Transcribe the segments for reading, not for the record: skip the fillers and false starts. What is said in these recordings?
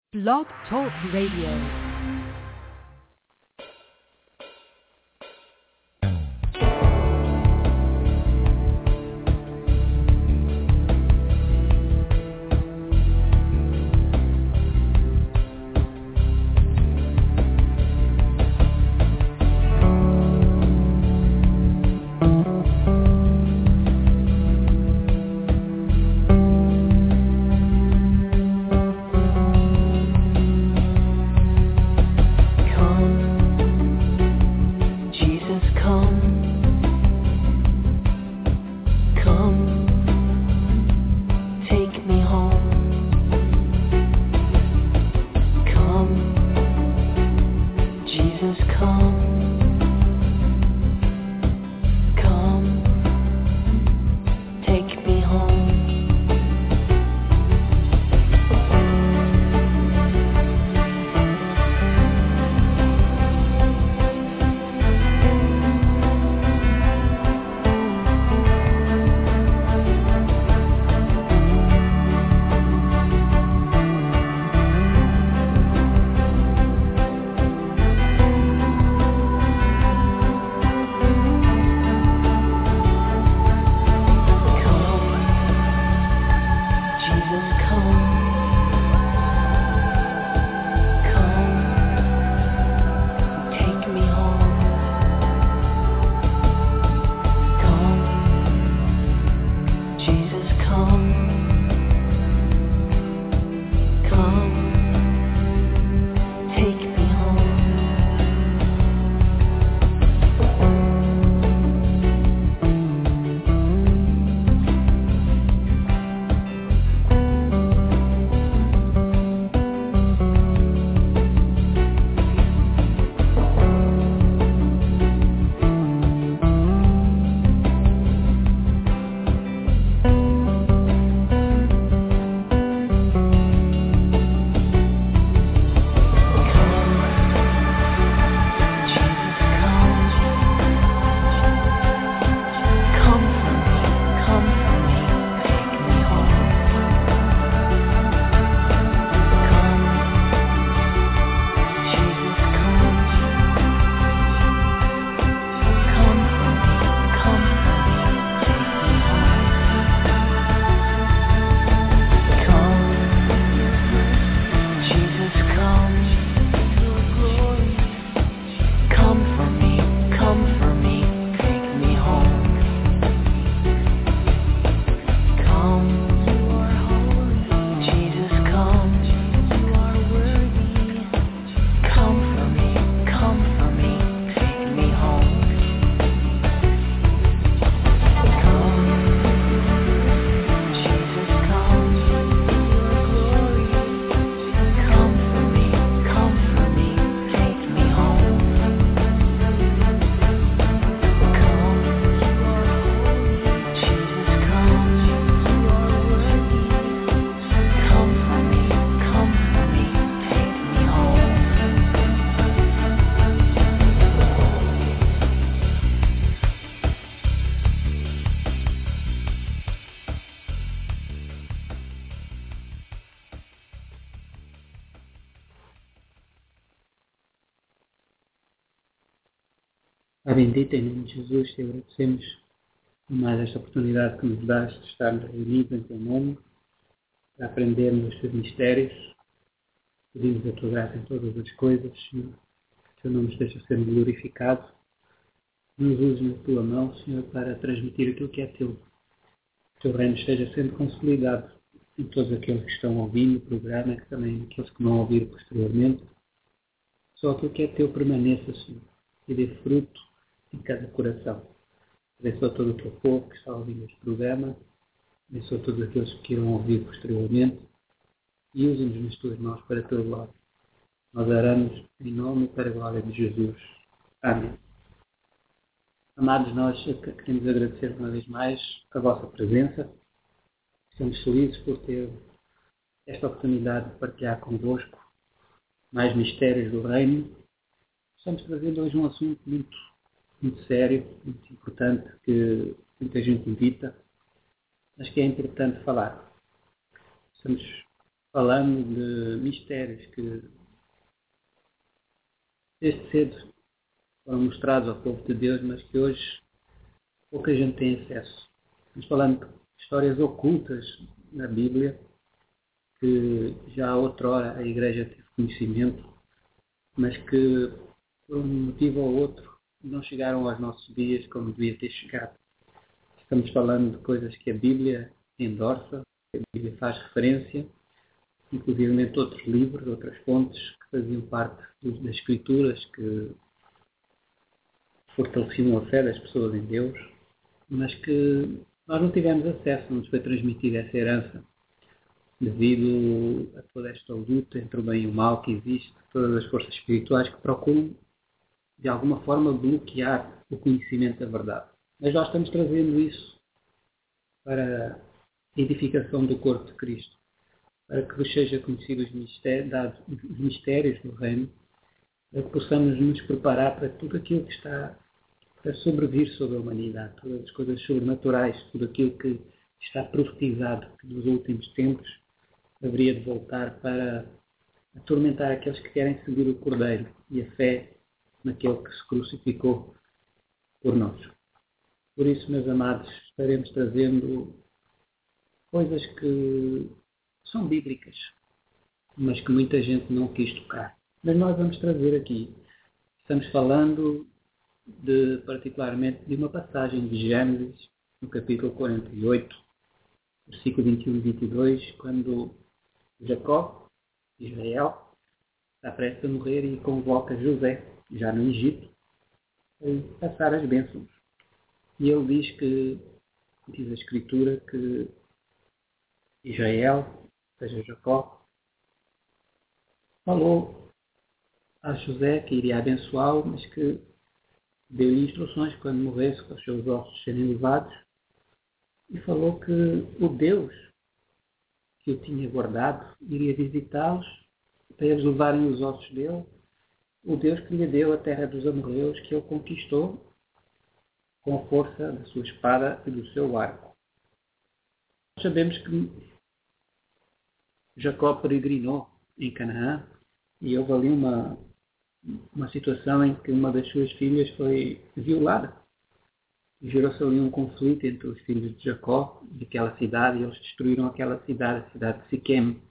Blog Talk Radio. Pai bendito, em nome de Jesus, te agradecemos por mais esta oportunidade que nos dás de estarmos reunidos em teu nome, para aprendermos os teus mistérios. Pedimos a tua graça em todas as coisas, Senhor, que o teu nome esteja sendo glorificado. Nos uses na tua mão, Senhor, para transmitir aquilo que é teu. Que o teu reino esteja sendo consolidado em todos aqueles que estão ouvindo o programa, que também aqueles que não ouviram posteriormente. Só aquilo que é teu permaneça, Senhor, e dê fruto em cada coração. Abençoa todo o teu povo que está ouvindo este programa. Abençoa todos aqueles que irão ouvir posteriormente. E usa-nos nas tuas mãos para a tua glória. Nós oramos em nome e para a glória de Jesus. Amém. Amados, nós queremos agradecer uma vez mais a vossa presença. Estamos felizes por ter esta oportunidade de partilhar convosco mais mistérios do reino. Estamos trazendo hoje um assunto muito sério, muito importante, que muita gente evita, mas que é importante falar. Estamos falando de mistérios que desde cedo foram mostrados ao povo de Deus, mas que hoje pouca gente tem acesso. Estamos falando de histórias ocultas na Bíblia, que já outrora a Igreja teve conhecimento, mas que, por um motivo ou outro, não chegaram aos nossos dias como devia ter chegado. Estamos falando de coisas que a Bíblia endorça, que a Bíblia faz referência, inclusive outros livros, outras fontes que faziam parte das Escrituras, que fortaleciam a fé das pessoas em Deus, mas que nós não tivemos acesso, não nos foi transmitida essa herança, devido a toda esta luta entre o bem e o mal que existe, todas as forças espirituais que procuram, de alguma forma, bloquear o conhecimento da verdade. Mas nós estamos trazendo isso para a edificação do corpo de Cristo, para que vos seja conhecido os mistérios do Reino, para que possamos nos preparar para tudo aquilo que está a sobrevir sobre a humanidade, todas as coisas sobrenaturais, tudo aquilo que está profetizado que nos últimos tempos haveria de voltar para atormentar aqueles que querem seguir o Cordeiro e a fé naquele que se crucificou por nós. Por isso, meus amados, estaremos trazendo coisas que são bíblicas, mas que muita gente não quis tocar. Mas nós vamos trazer aqui. Estamos falando particularmente de uma passagem de Gênesis, no capítulo 48, versículo 21 e 22, quando Jacó, Israel, está prestes a morrer e convoca José, já no Egito, a passar as bênçãos. E ele diz a Escritura, que Israel, ou seja, Jacó, falou a José que iria abençoá-lo, mas que deu-lhe instruções quando morresse para os seus ossos serem levados, e falou que o Deus que o tinha guardado iria visitá-los para eles levarem os ossos dele, o Deus que lhe deu a terra dos amorreus, que ele conquistou com a força da sua espada e do seu arco. Sabemos que Jacó peregrinou em Canaã e houve ali uma situação em que uma das suas filhas foi violada. E gerou-se ali um conflito entre os filhos de Jacó, daquela cidade, e eles destruíram aquela cidade, a cidade de Siquém.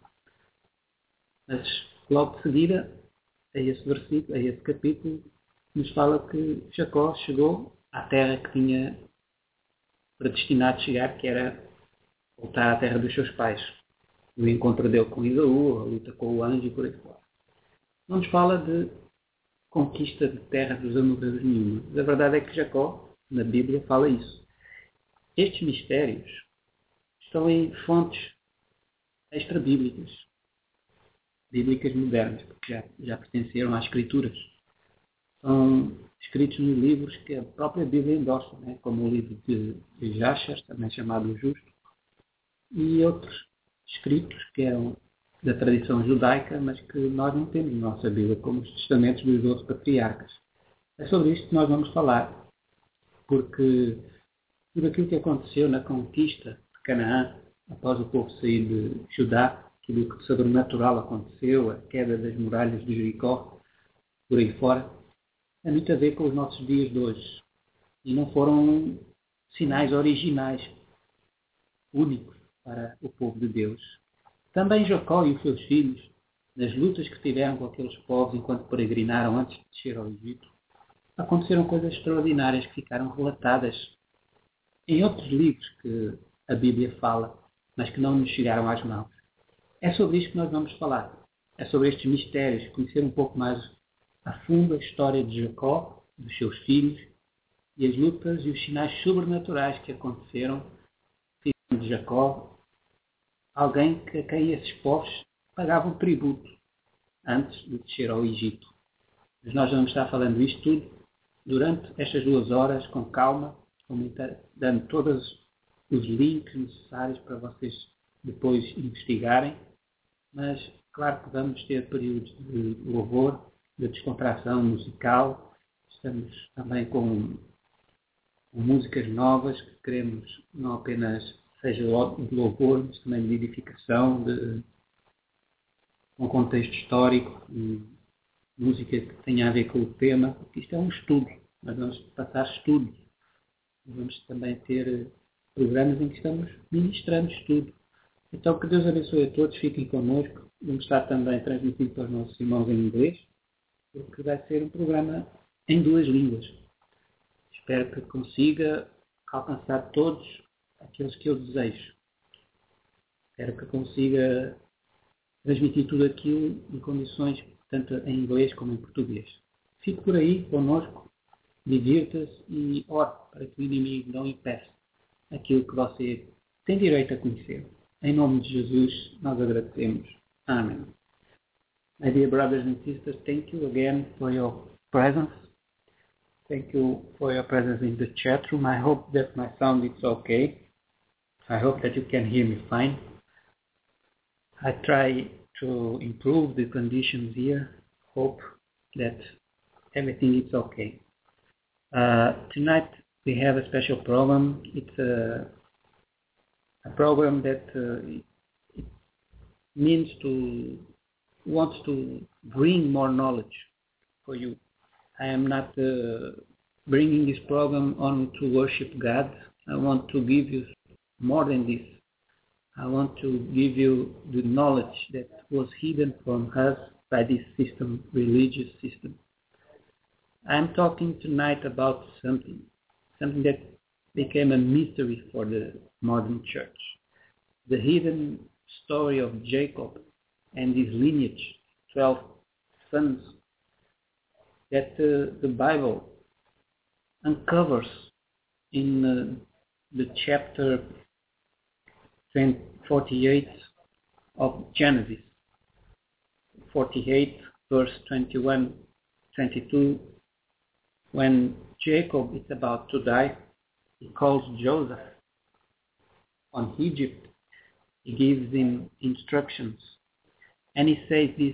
Mas logo de seguida, a esse versículo, a esse capítulo, nos fala que Jacó chegou à terra que tinha predestinado chegar, que era voltar à terra dos seus pais. O encontro dele com Isaú, a luta com o anjo e por aí fora. Não nos fala de conquista de terra dos amorreus nenhuma. Mas a verdade é que Jacó, na Bíblia, fala isso. Estes mistérios estão em fontes extra-bíblicas, bíblicas modernas, porque já pertenceram às Escrituras. São escritos nos livros que a própria Bíblia endorça, né? Como o livro de Jasher, também chamado o Justo, e outros escritos que eram da tradição judaica, mas que nós não temos na nossa Bíblia, como os testamentos dos 12 patriarcas. É sobre isto que nós vamos falar, porque tudo aquilo que aconteceu na conquista de Canaã, após o povo sair de Judá, tudo o que de sobrenatural aconteceu, a queda das muralhas de Jericó, por aí fora, tem muito a ver com os nossos dias de hoje. E não foram sinais originais, únicos para o povo de Deus. Também Jacó e os seus filhos, nas lutas que tiveram com aqueles povos enquanto peregrinaram antes de descer ao Egito, aconteceram coisas extraordinárias que ficaram relatadas em outros livros que a Bíblia fala, mas que não nos chegaram às mãos. É sobre isto que nós vamos falar. É sobre estes mistérios, conhecer um pouco mais a fundo a história de Jacó, dos seus filhos, e as lutas e os sinais sobrenaturais que aconteceram de Jacó, alguém a quem esses povos pagavam tributo antes de descer ao Egito. Mas nós vamos estar falando isto tudo durante estas 2 horas, com calma, dando todos os links necessários para vocês depois investigarem, mas claro que vamos ter períodos de louvor, de descontração musical. Estamos também com músicas novas que queremos não apenas seja de louvor, mas também de edificação, de com contexto histórico, música que tenha a ver com o tema, porque isto é um estudo. Nós vamos passar estudos. Vamos também ter programas em que estamos ministrando estudo. Então, que Deus abençoe a todos, fiquem connosco. Vamos estar também transmitindo para os nossos irmãos em inglês, porque vai ser um programa em 2 línguas. Espero que consiga alcançar todos aqueles que eu desejo. Espero que consiga transmitir tudo aquilo em condições tanto em inglês como em português. Fique por aí connosco, divirta-se e ore para que o inimigo não impeça aquilo que você tem direito a conhecer. Em nome de Jesus, nós agradecemos. Amém. My dear brothers and sisters, thank you again for your presence. Thank you for your presence in the chat room. I hope that my sound is okay. I hope that you can hear me fine. I try to improve the conditions here. Hope that everything is okay. Tonight we have a special program. It's a program that it wants to bring more knowledge for you. I am not bringing this program only to worship God. I want to give you more than this. I want to give you the knowledge that was hidden from us by this system, religious system. I'm talking tonight about something that became a mystery for the modern church. The hidden story of Jacob and his lineage, 12 sons, that the Bible uncovers in the chapter 48 of Genesis. 48 verse 21, 22, when Jacob is about to die, he calls Joseph on Egypt. He gives him instructions. And he says this,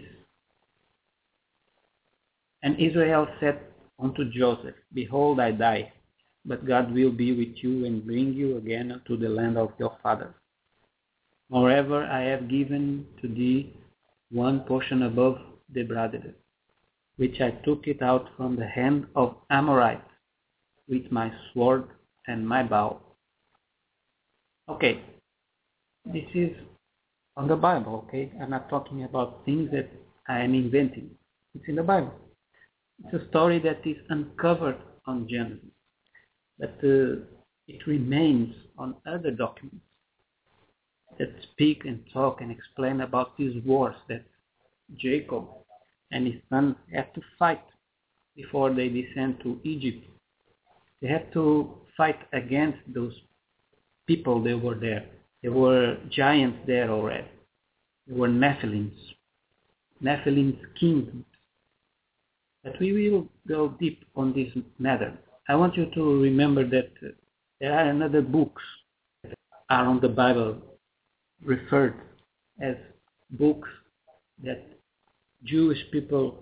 "And Israel said unto Joseph, Behold, I die, but God will be with you and bring you again to the land of your fathers. Moreover, I have given to thee one portion above the brothers, which I took it out from the hand of Amorites with my sword and my bow." Okay, this is on the Bible, okay? I'm not talking about things that I am inventing. It's in the Bible. It's a story that is uncovered on Genesis, but it remains on other documents that speak and talk and explain about these wars that Jacob and his sons have to fight before they descend to Egypt. They have to fight against those people that were there. There were giants there already. There were Nephilims kingdoms. But we will go deep on this matter. I want you to remember that there are another books that are on the Bible referred as books that Jewish people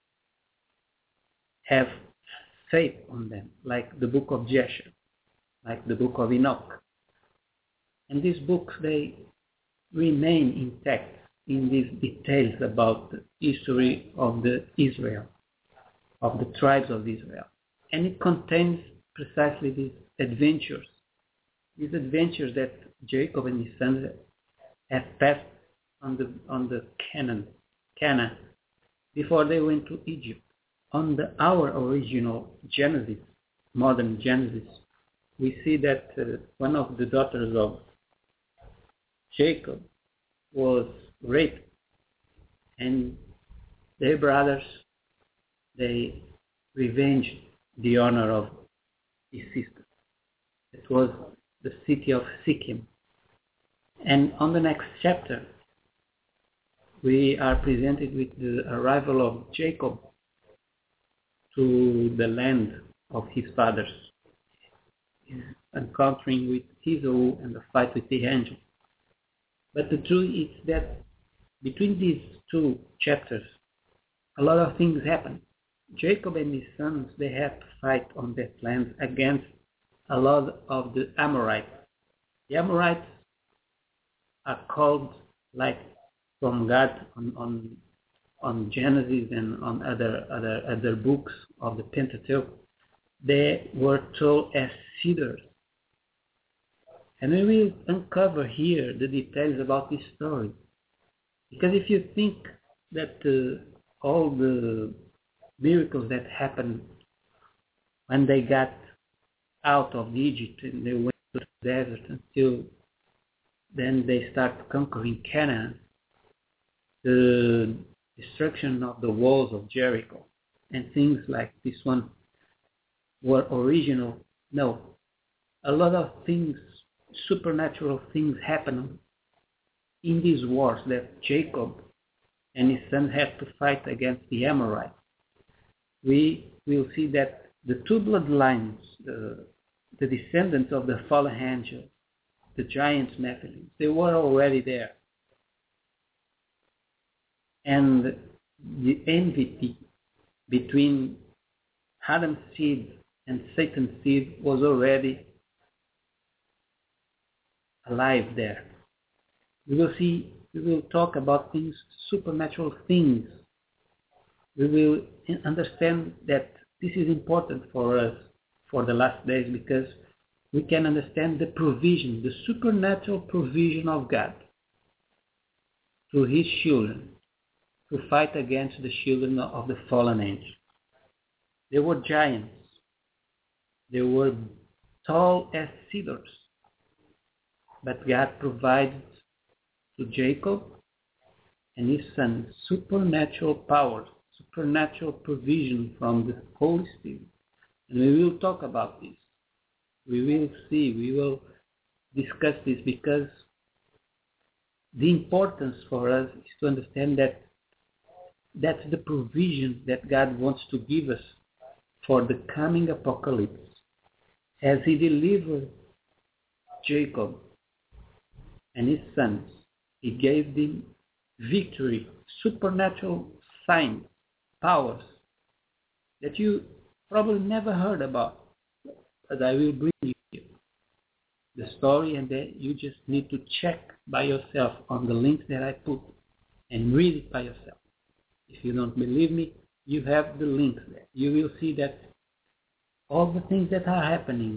have faith on them, like the book of Jasher, like the book of Enoch. And these books, they remain intact in these details about the history of the Israel, of the tribes of Israel. And it contains precisely these adventures that Jacob and his sons have passed on the Canaan before they went to Egypt. On our original Genesis, modern Genesis, we see that one of the daughters of Jacob was raped, and their brothers, they revenged the honor of his sister. It was the city of Shechem. And on the next chapter, we are presented with the arrival of Jacob to the land of his fathers. He's encountering with Esau and the fight with the angel. But the truth is that between these two chapters, a lot of things happen. Jacob and his sons, they have to fight on that land against a lot of the Amorites. The Amorites are called like from God on Genesis and on other books of the Pentateuch, they were told as cedars. And we will uncover here the details about this story. Because if you think that all the miracles that happened when they got out of Egypt and they went to the desert until then they start conquering Canaan, the destruction of the walls of Jericho and things like this one were original. No, a lot of things, supernatural things happen in these wars that Jacob and his son had to fight against the Amorites. We will see that the two bloodlines, the descendants of the fallen angel, the giants Nephilim, they were already there. And the enmity between Adam's seed and Satan's seed was already alive there. We will talk about things, supernatural things. We will understand that this is important for us for the last days because we can understand the provision, the supernatural provision of God to his children to fight against the children of the fallen angel. They were giants. They were tall as cedars. But God provided to Jacob and his son supernatural power, supernatural provision from the Holy Spirit. And we will talk about this. We will see, we will discuss this because the importance for us is to understand that that's the provision that God wants to give us for the coming apocalypse. As he delivered Jacob and his sons, he gave them victory, supernatural signs, powers that you probably never heard about. But I will bring you the story, and then you just need to check by yourself on the links that I put and read it by yourself. If you don't believe me, you have the links there. You will see that all the things that are happening,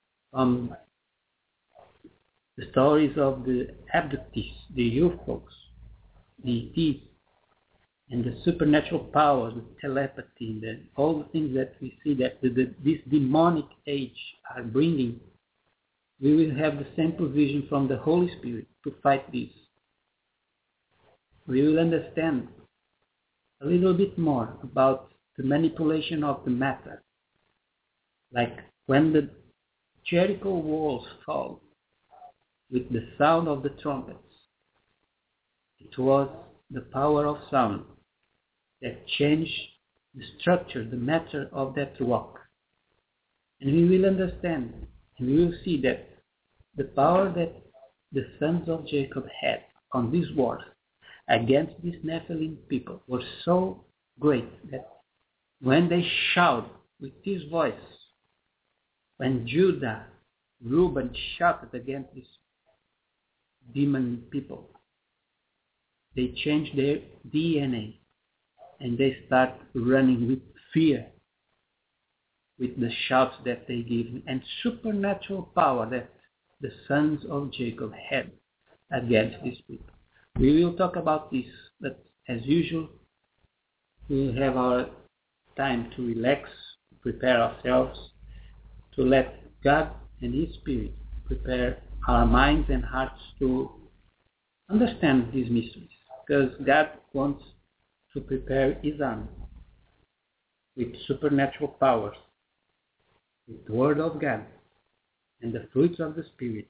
the stories of the abductees, the youth folks, the ETs, and the supernatural powers, the telepathy, all the things that we see that this demonic age are bringing, we will have the same provision from the Holy Spirit to fight this. We will understand a little bit more about the manipulation of the matter. Like when the Jericho walls fall with the sound of the trumpets, it was the power of sound that changed the structure, the matter of that rock. And we will understand, and we will see that the power that the sons of Jacob had on these wars against these Nephilim people was so great that when they shout with this voice, when Judah, Reuben shouted against these demon people, they changed their DNA and they start running with fear with the shouts that they give and supernatural power that the sons of Jacob had against these people. We will talk about this, but as usual, we will have our time to relax, to prepare ourselves, to let God and his Spirit prepare our minds and hearts to understand these mysteries. Because God wants to prepare his army with supernatural powers, with the Word of God and the fruits of the Spirit.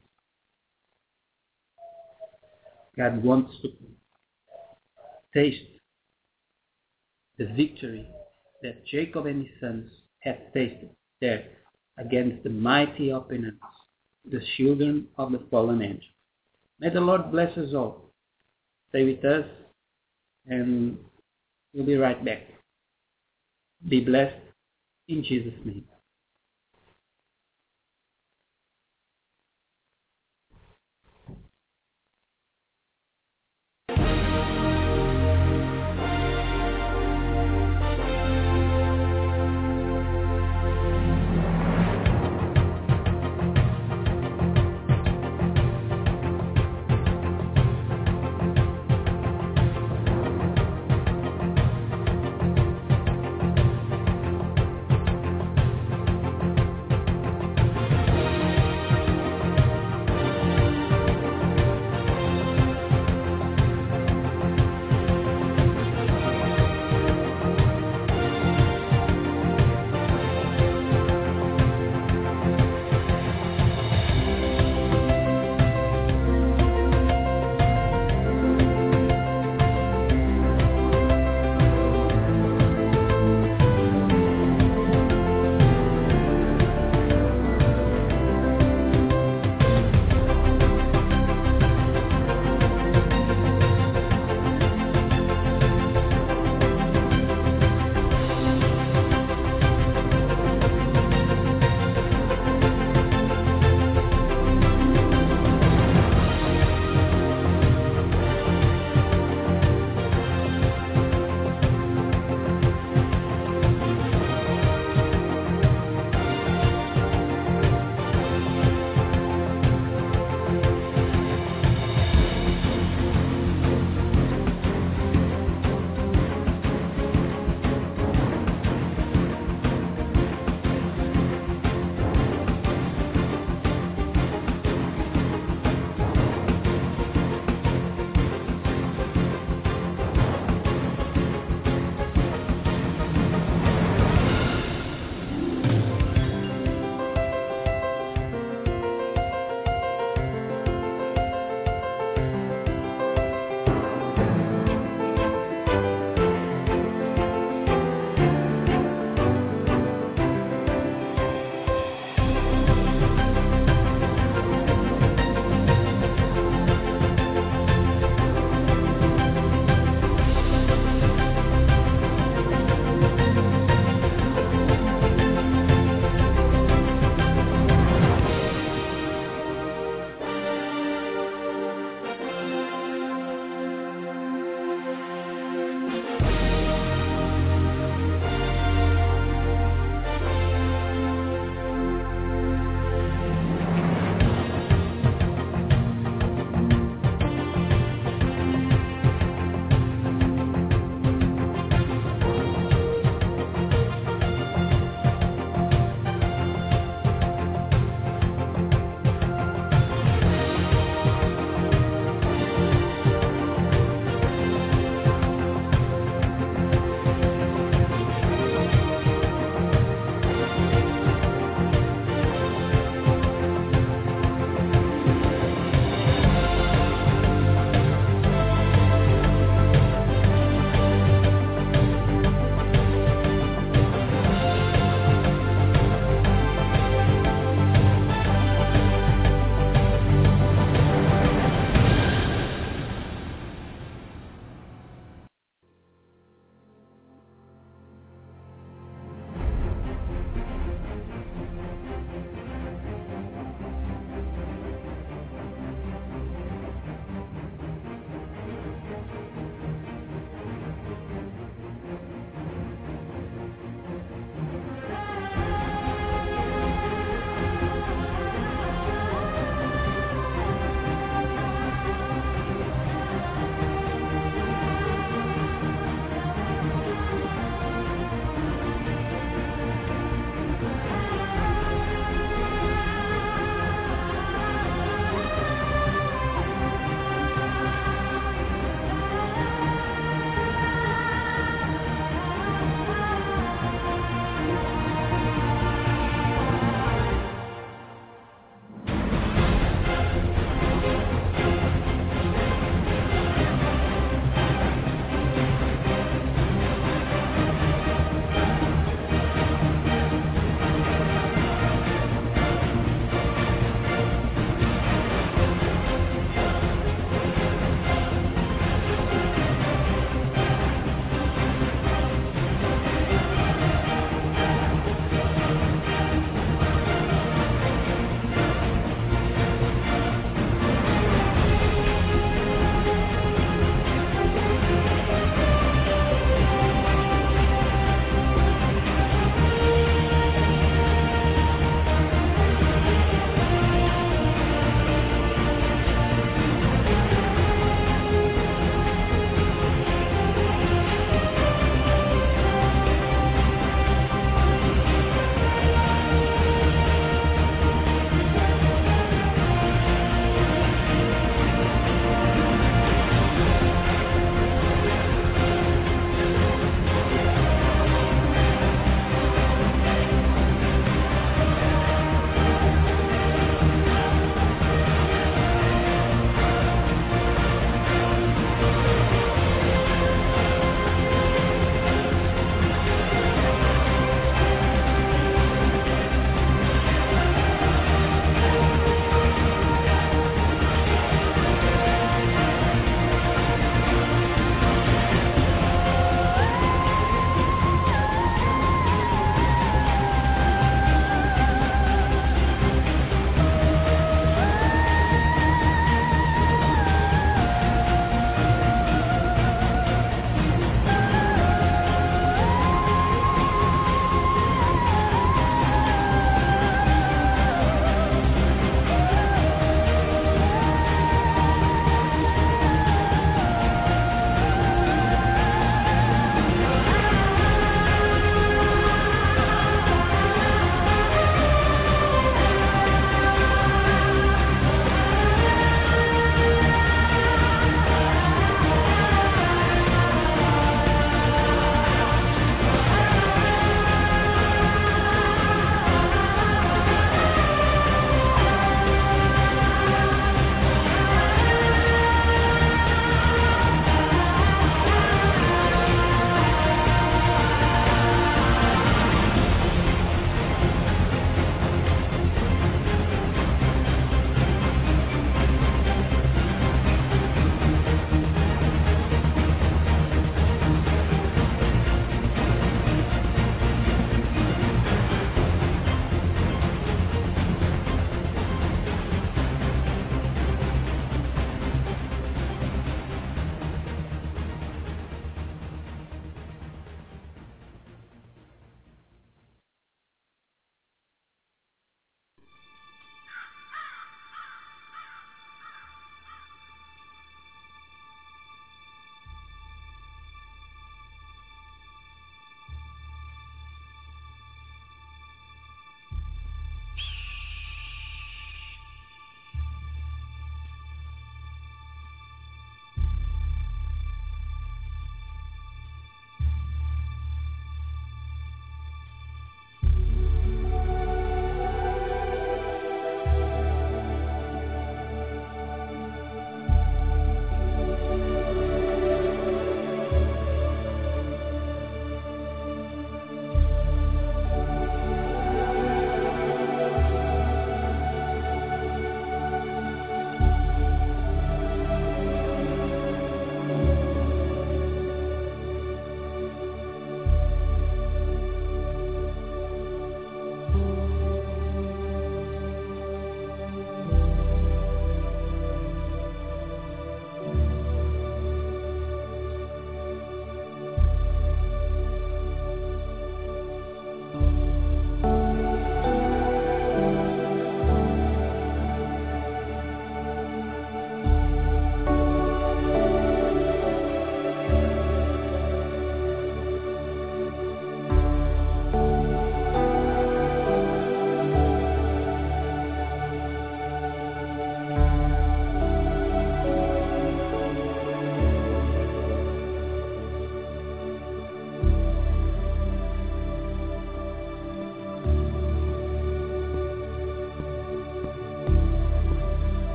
God wants to taste the victory that Jacob and his sons have tasted there against the mighty opponents, the children of the fallen angel. May the Lord bless us all. Stay with us, and we'll be right back. Be blessed in Jesus' name.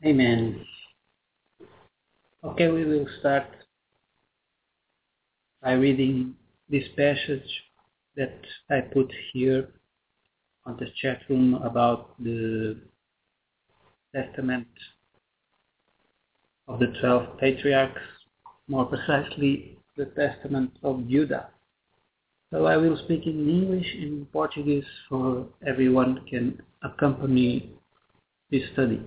Amen. Okay, we will start by reading this passage that I put here on the chat room about the testament of the 12 patriarchs, more precisely the testament of Judah. So I will speak in English and in Portuguese so everyone can accompany this study.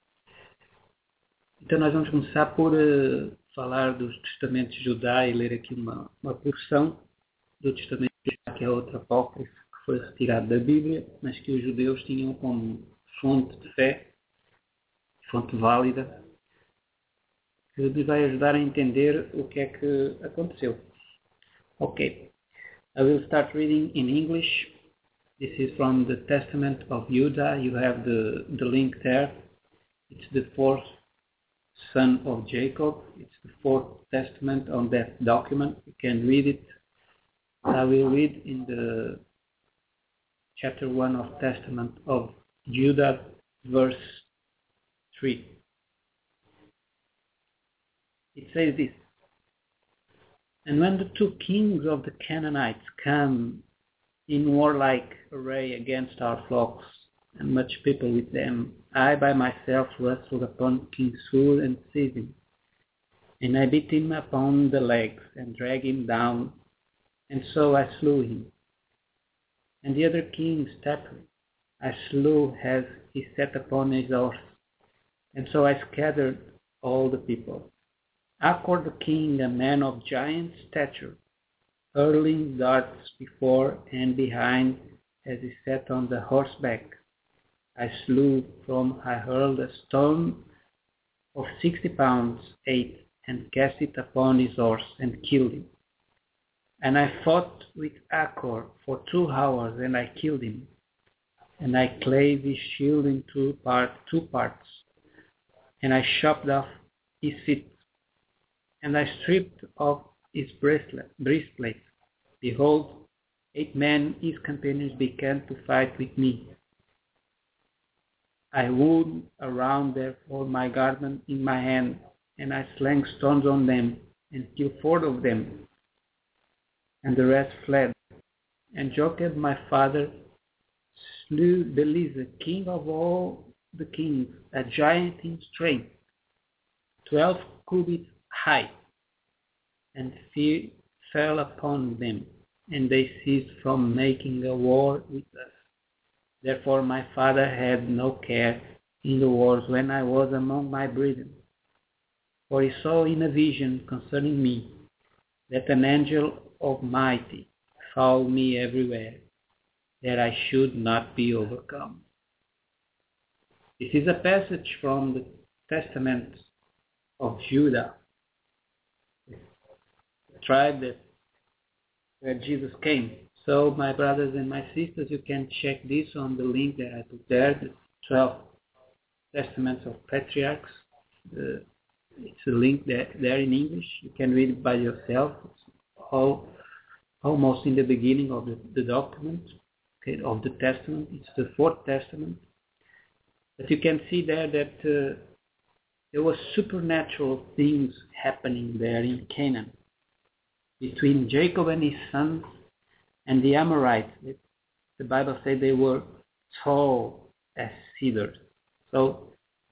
Então nós vamos começar por falar dos testamentos de Judá e ler aqui uma porção do testamento de Judá, que é outra apócrifo que foi retirado da Bíblia, mas que os judeus tinham como fonte de fé, fonte válida, que nos vai ajudar a entender o que é que aconteceu. Okay, I will start reading in English. This is from the Testament of Judah. You have the link there. It's the fourth son of Jacob. It's the fourth testament on that document. You can read it. I will read in the chapter 1 of Testament of Judah, verse 3. It says this: And when the two kings of the Canaanites come in warlike array against our flocks, and much people with them, I by myself wrestled upon King Saul and seized him. And I beat him upon the legs and dragged him down, and so I slew him. And the other king Staphon I slew as he sat upon his horse, and so I scattered all the people. Achor the king, a man of giant stature, hurling darts before and behind as he sat on the horseback, I slew from I hurled a stone of 60 pounds, 8, and cast it upon his horse and killed him. And I fought with Achor for 2 hours, and I killed him. And I clave his shield in two parts, and I chopped off his feet, and I stripped off his breastplate. Behold, 8 men, his companions, began to fight with me. I wound around therefore my garment in my hand, and I slang stones on them, and killed 4 of them, and the rest fled. And Jocheb my father slew Belize, king of all the kings, a giant in strength, 12 cubits high, and fear fell upon them, and they ceased from making a war with us. Therefore my father had no care in the wars when I was among my brethren. For he saw in a vision concerning me that an angel of mighty followed me everywhere, that I should not be overcome. This is a passage from the Testament of Judah, the tribe where Jesus came. So my brothers and my sisters, you can check this on the link that I put there, the 12 Testaments of Patriarchs. It's a link there in English. You can read it by yourself. It's almost in the beginning of the document, okay, of the Testament. It's the fourth Testament. But you can see there that there were supernatural things happening there in Canaan between Jacob and his sons and the Amorites. The Bible said they were tall as cedars. So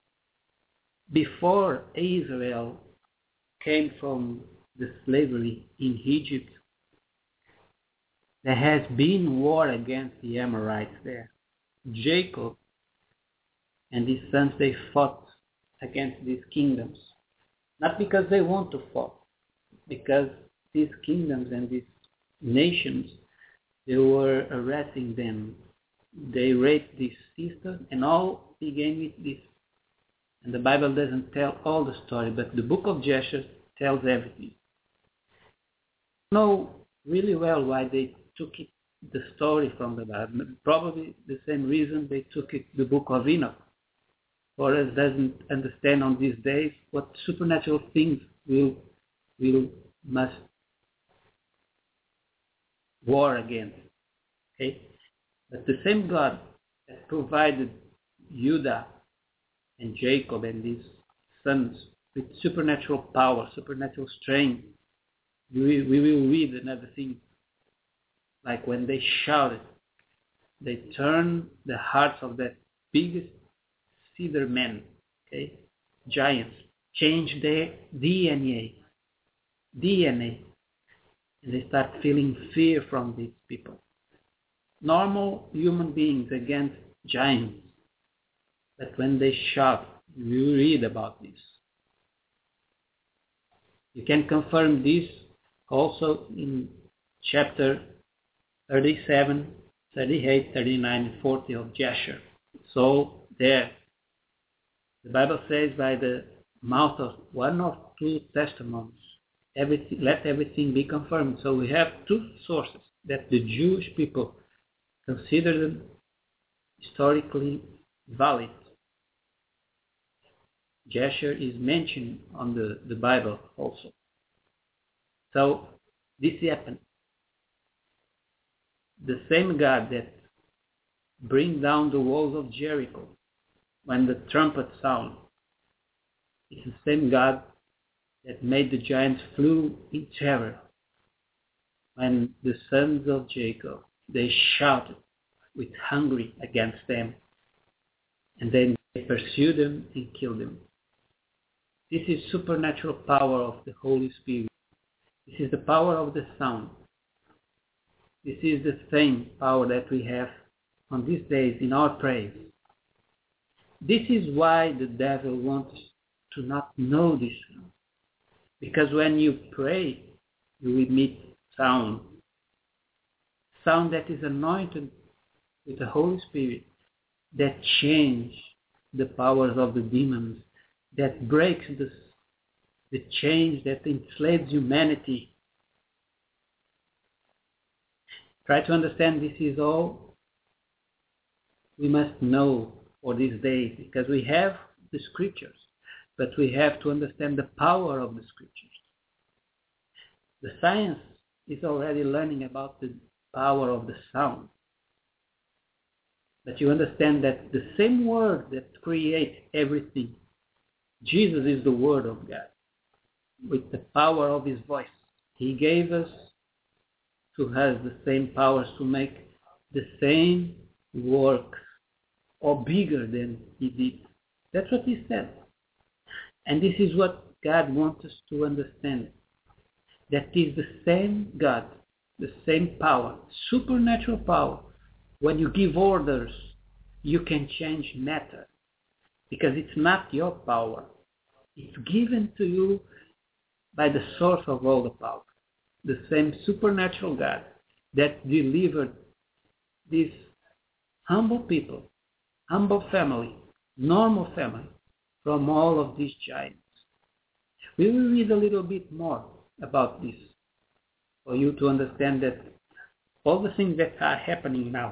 before Israel came from the slavery in Egypt, there has been war against the Amorites there. Jacob and his sons, they fought against these kingdoms. Not because they want to fight, because these kingdoms and these nations, they were harassing them. They raped these sisters, and all began with this. And the Bible doesn't tell all the story, but the book of Judges tells everything. I know really well why they took the story from the Bible. Probably the same reason they took the book of Enoch. For us doesn't understand on these days what supernatural things must war against. Okay? But the same God that provided Judah and Jacob and his sons with supernatural power, supernatural strength. We will read another thing, like when they shouted, they turned the hearts of the biggest cedar men, okay, giants, changed their DNA, and they start feeling fear from these people. Normal human beings against giants. But when they shout, you read about this. You can confirm this also in chapter 37, 38, 39, and 40 of Jasher. So there, the Bible says by the mouth of one or two testimonies, let everything be confirmed. So we have two sources that the Jewish people consider them historically valid. Jasher is mentioned on the Bible also. So this happened. The same God that brings down the walls of Jericho when the trumpet sound is the same God that made the giants flew in terror when the sons of Jacob, they shouted with hunger against them, and then they pursued them and killed them. This is supernatural power of the Holy Spirit. This is the power of the sound. This is the same power that we have on these days in our praise. This is why the devil wants us to not know this sound. Because when you pray, you emit sound. Sound that is anointed with the Holy Spirit, that change the powers of the demons, that breaks the chains that enslaves humanity. Try to understand this is all we must know for these days, because we have the scriptures, but we have to understand the power of the scriptures. The science is already learning about the power of the sound. But you understand that the same word that creates everything, Jesus is the Word of God, with the power of His voice. He gave us to us the same powers to make the same work, or bigger than He did. That's what He said. And this is what God wants us to understand. That is the same God, the same power, supernatural power. When you give orders, you can change matter. Because it's not your power. It's given to you by the source of all the power. The same supernatural God that delivered these humble people, humble family, normal family, from all of these giants. We will read a little bit more about this for you to understand that all the things that are happening now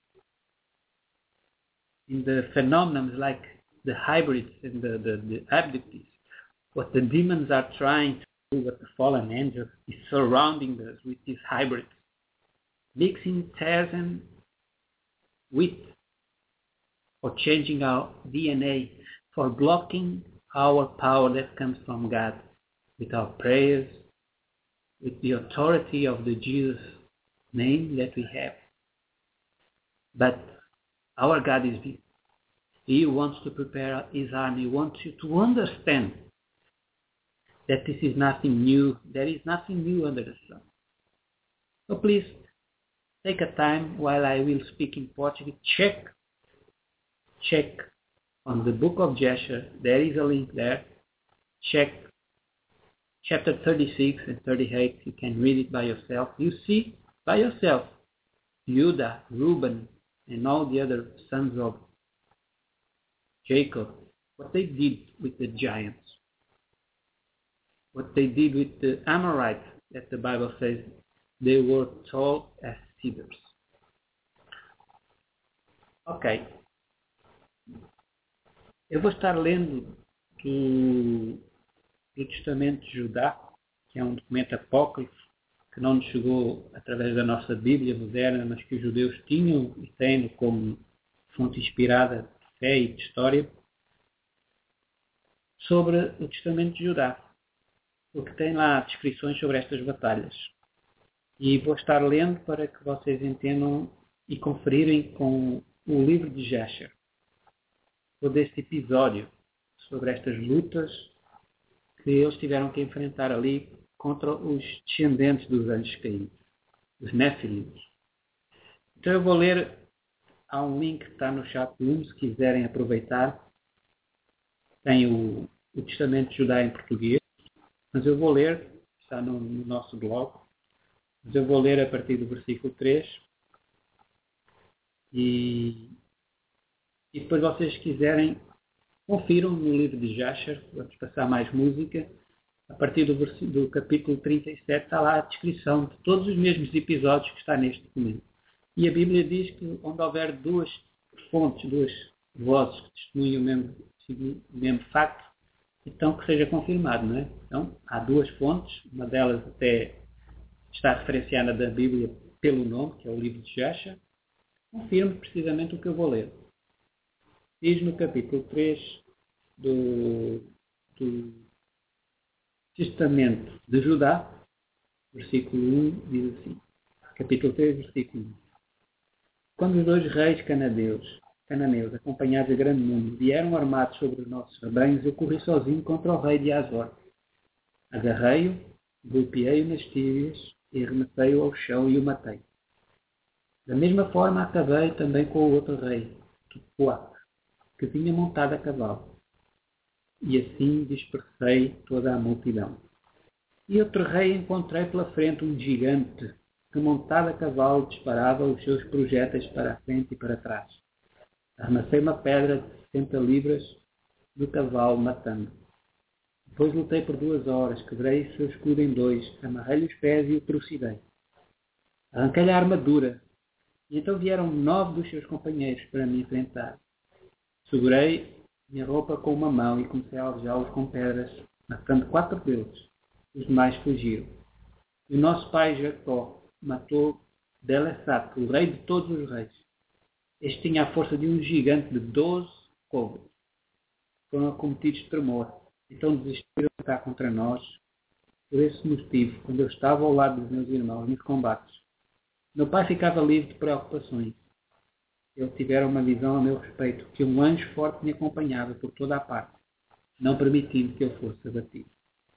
in the phenomena like the hybrids and the abductees, what the demons are trying to do, what the fallen angel is surrounding us with these hybrids, mixing tares and wheat, for changing our DNA, for blocking our power that comes from God with our prayers, with the authority of the Jesus name that we have. But our God is big. He wants to prepare His army. He wants you to understand that this is nothing new. There is nothing new under the sun. So please, take a time while I will speak in Portuguese. Check on the book of Jasher. There is a link there. Check chapter 36 and 38. You can read it by yourself. You see by yourself Judah, Reuben, and all the other sons of Jacob, what they did with the giants, what they did with the Amorites, that the Bible says they were tall as cedars. Ok. Eu vou estar lendo do Testamento de Judá, que é um documento apócrifo, que não nos chegou através da nossa Bíblia moderna, mas que os judeus tinham e têm como fonte inspirada de fé e de história. sobre o Testamento de Judá, porque tem lá descrições sobre estas batalhas. E vou estar lendo para que vocês entendam e conferirem com o livro de Jasher, todo este episódio sobre estas lutas que eles tiveram que enfrentar ali contra os descendentes dos anjos caídos, os Néfilim. Então eu vou ler, há um link que está no chat room, se quiserem aproveitar. Tem o Testamento de Judá em português, mas eu vou ler, está no nosso blog, mas eu vou ler a partir do versículo 3 e depois vocês, se quiserem, confiram no livro de Jasher. Vamos passar mais música. A partir do capítulo 37 está lá a descrição de todos os mesmos episódios que está neste documento. E a Bíblia diz que onde houver duas fontes, duas vozes que testemunham o mesmo facto, então que seja confirmado, não é? Então, há duas fontes, uma delas até está referenciada da Bíblia pelo nome, que é o livro de Jasher. Confirme precisamente o que eu vou ler. Diz no capítulo 3 do Testamento de Judá, versículo 1, diz assim, capítulo 3, versículo 1. Quando os dois reis cananeus, acompanhados de grande número, vieram armados sobre os nossos rebanhos, eu corri sozinho contra o rei de Azor. Agarrei-o, golpeei-o nas tíbias e arremessei-o ao chão e o matei. Da mesma forma acabei também com o outro rei, Tupuá, que vinha montado a cavalo. E assim dispersei toda a multidão. E outro rei encontrei pela frente um gigante que, montado a cavalo, disparava os seus projéteis para a frente e para trás. Arremessei uma pedra de 60 libras do cavalo, matando. Depois lutei por 2 horas, quebrei o seu escudo em 2, amarrei-lhe os pés e o trucidei. Arranquei-lhe a armadura, e então vieram 9 dos seus companheiros para me enfrentar. Segurei minha roupa com uma mão e comecei a alvejá-los com pedras, matando 4 deles. Os demais fugiram. E o nosso pai Jacó matou Belessat, o rei de todos os reis. Este tinha a força de um gigante de 12 côvados. Foram acometidos de tremor. Então desistiram de lutar contra nós. Por esse motivo, quando eu estava ao lado dos meus irmãos nos combates, meu pai ficava livre de preocupações. Eles tiveram uma visão a meu respeito, que um anjo forte me acompanhava por toda a parte, não permitindo que eu fosse abatido.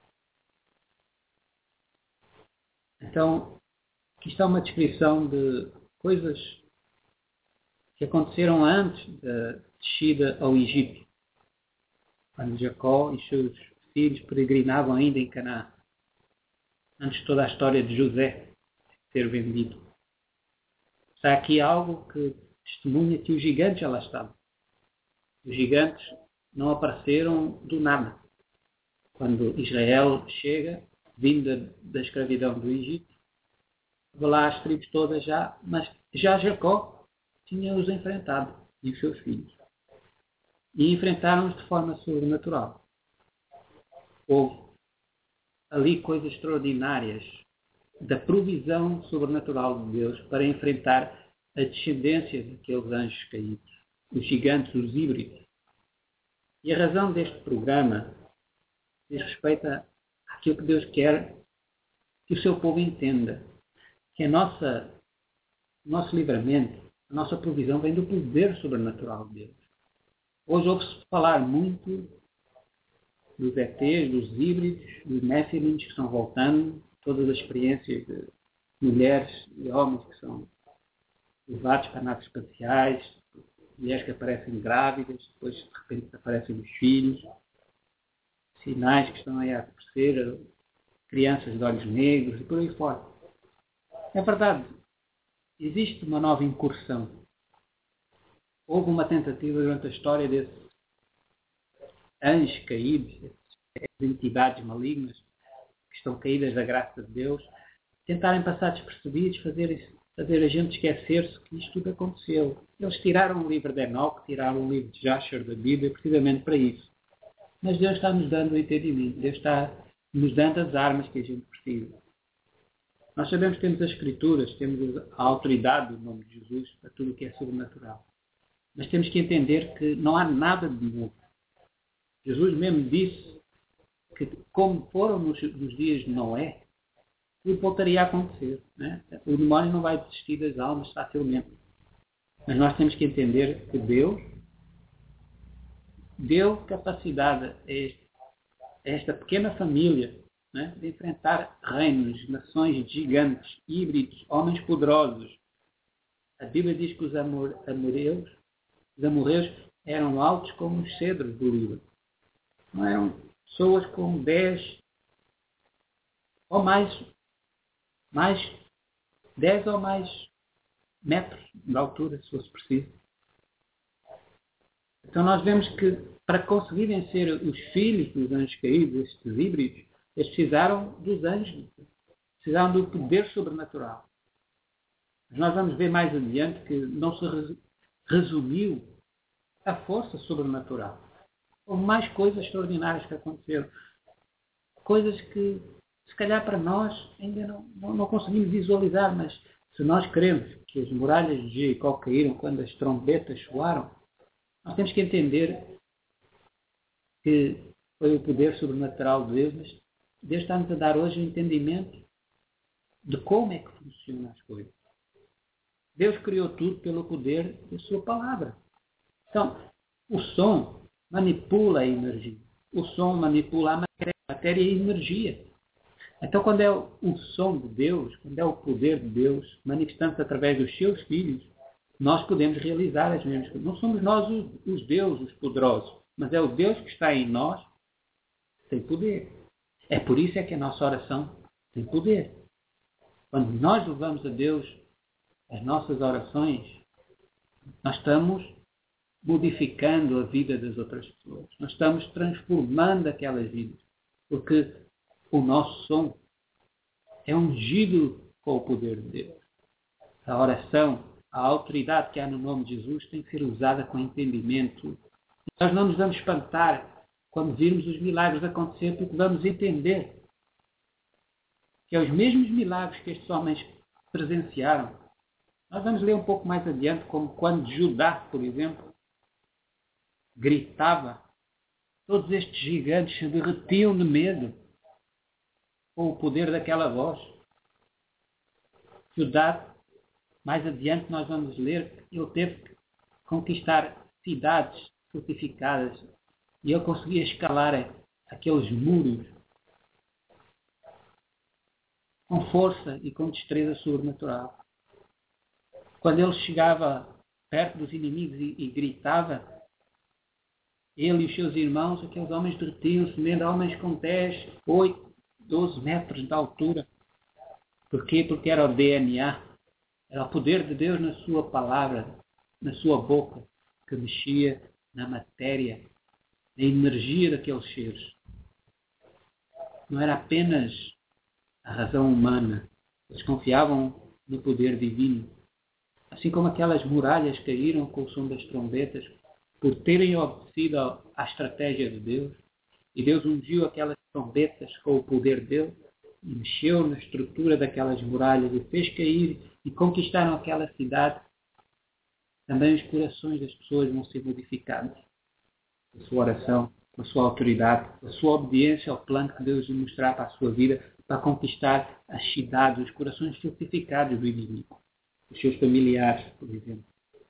Então, aqui está uma descrição de coisas que aconteceram antes da descida ao Egito, quando Jacó e seus filhos peregrinavam ainda em Canaã, antes de toda a história de José ser vendido. Está aqui algo que testemunha que os gigantes já lá estavam. Os gigantes não apareceram do nada. Quando Israel chega, vinda da escravidão do Egito, vê lá as tribos todas já, mas já Jacó tinha-os enfrentado e os seus filhos. E enfrentaram-os de forma sobrenatural. Houve ali coisas extraordinárias da provisão sobrenatural de Deus para enfrentar a descendência daqueles anjos caídos, os gigantes, os híbridos. E a razão deste programa diz respeito àquilo que Deus quer que o seu povo entenda, que o nosso livramento, a nossa provisão vem do poder sobrenatural de Deus. Hoje ouve-se falar muito dos ETs, dos híbridos, dos Néfilim que estão voltando, todas as experiências de mulheres e homens que são levados para naves espaciais, mulheres que aparecem grávidas, depois de repente aparecem os filhos, sinais que estão aí a aparecer, crianças de olhos negros e por aí fora. É verdade, existe uma nova incursão. Houve uma tentativa durante a história desses anjos caídos, essas entidades malignas que estão caídas da graça de Deus, tentarem passar despercebidos, fazer a gente esquecer-se que isto tudo aconteceu. Eles tiraram o livro de Enoque, tiraram o livro de Jasher da Bíblia, precisamente para isso. Mas Deus está nos dando o entendimento, Deus está nos dando as armas que a gente precisa. Nós sabemos que temos as Escrituras, temos a autoridade do nome de Jesus para tudo o que é sobrenatural. Mas temos que entender que não há nada de novo. Jesus mesmo disse que, como foram nos dias de Noé, tudo voltaria a acontecer. Né? O demónio não vai desistir das almas facilmente. Mas nós temos que entender que Deus deu capacidade a esta pequena família, né, de enfrentar reinos, nações gigantes, híbridos, homens poderosos. A Bíblia diz que os amorreus eram altos como os cedros do Líbano. Não eram pessoas com 10 ou mais 10 ou mais metros de altura, se fosse preciso. Então nós vemos que para conseguirem ser os filhos dos anjos caídos, estes híbridos, eles precisaram dos anjos, precisaram do poder sobrenatural. Mas nós vamos ver mais adiante que não se resumiu a força sobrenatural. Houve mais coisas extraordinárias que aconteceram. Coisas que, se calhar para nós, ainda não conseguimos visualizar, mas se nós queremos que as muralhas de Jericó caíram quando as trombetas soaram, nós temos que entender que foi o poder sobrenatural de Deus, mas Deus está-nos a dar hoje o entendimento de como é que funcionam as coisas. Deus criou tudo pelo poder da sua palavra. Então, o som manipula a energia. O som manipula a matéria e a energia. Então, quando é o som de Deus, quando é o poder de Deus, manifestando-se através dos seus filhos, nós podemos realizar as mesmas coisas. Não somos nós os deuses, os poderosos, mas é o Deus que está em nós que tem poder. É por isso é que a nossa oração tem poder. Quando nós levamos a Deus as nossas orações, nós estamos modificando a vida das outras pessoas. Nós estamos transformando aquelas vidas. Porque o nosso som é ungido com o poder de Deus. A oração, a autoridade que há no nome de Jesus tem que ser usada com entendimento. Nós não nos vamos espantar quando virmos os milagres acontecer, porque vamos entender que é os mesmos milagres que estes homens presenciaram. Nós vamos ler um pouco mais adiante como quando Judá, por exemplo, gritava, todos estes gigantes se derretiam de medo com o poder daquela voz. Judá, mais adiante nós vamos ler, ele teve que conquistar cidades fortificadas e ele conseguia escalar aqueles muros com força e com destreza sobrenatural. Quando ele chegava perto dos inimigos e gritava, ele e os seus irmãos, aqueles homens derretiam-se, mesmo homens com 10, 8, 12 metros de altura. Porquê? Porque era o DNA, era o poder de Deus na sua palavra, na sua boca, que mexia na matéria, na energia daqueles seres. Não era apenas a razão humana. Eles confiavam no poder divino. Assim como aquelas muralhas caíram com o som das trombetas, por terem obedecido à estratégia de Deus, e Deus ungiu aquelas trombetas com o poder dele, e mexeu na estrutura daquelas muralhas, e fez cair, e conquistaram aquela cidade, também os corações das pessoas vão ser modificados. A sua oração, a sua autoridade, a sua obediência ao plano que Deus lhe mostrar para a sua vida, para conquistar as cidades, os corações fortificados do inimigo, os seus familiares, por exemplo.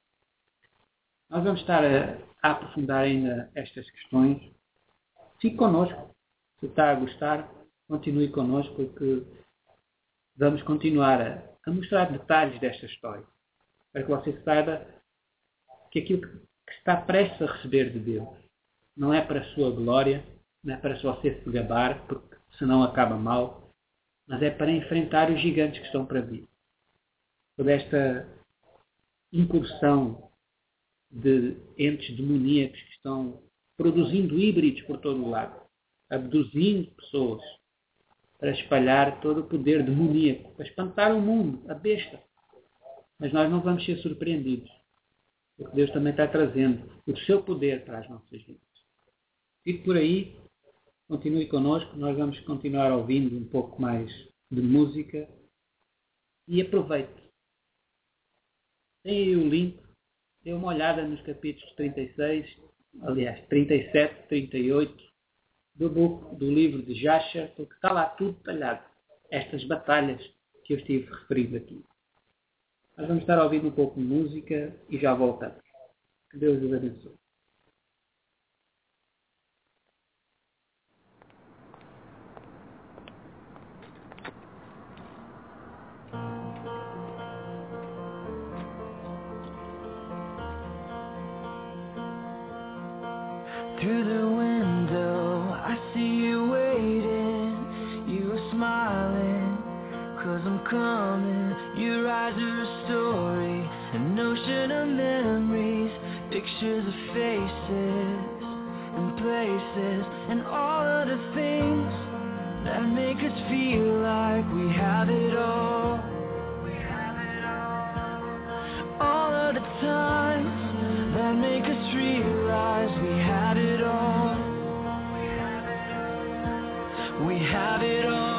Nós vamos estar a aprofundar ainda estas questões. Fique connosco. Se está a gostar, continue connosco, porque vamos continuar a mostrar detalhes desta história, para que você saiba que aquilo que está prestes a receber de Deus não é para a sua glória, não é para você se gabar, porque senão acaba mal, mas é para enfrentar os gigantes que estão para vir. Toda esta incursão de entes demoníacos que estão produzindo híbridos por todo o lado, abduzindo pessoas para espalhar todo o poder demoníaco, para espantar o mundo, a besta. Mas nós não vamos ser surpreendidos, porque Deus também está trazendo o seu poder para as nossas vidas. Fique por aí, continue connosco, nós vamos continuar ouvindo um pouco mais de música e aproveite. Tem aí o link, dê uma olhada nos capítulos 36 aliás, 37, 38, do livro de Jasher, porque está lá tudo detalhado. Estas batalhas que eu estive referindo aqui. Nós vamos estar a ouvir um pouco de música e já voltamos. Que Deus os abençoe. Through the window, I see you waiting. You are smiling, 'cause I'm coming. Your eyes are a story, an ocean of memories, pictures of faces and places, and all of the things that make us feel like we have it all. All of the times that make us realize we had it all. We have it all.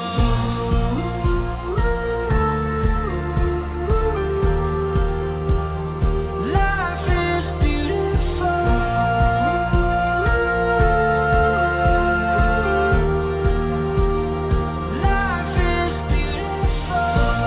Life is beautiful.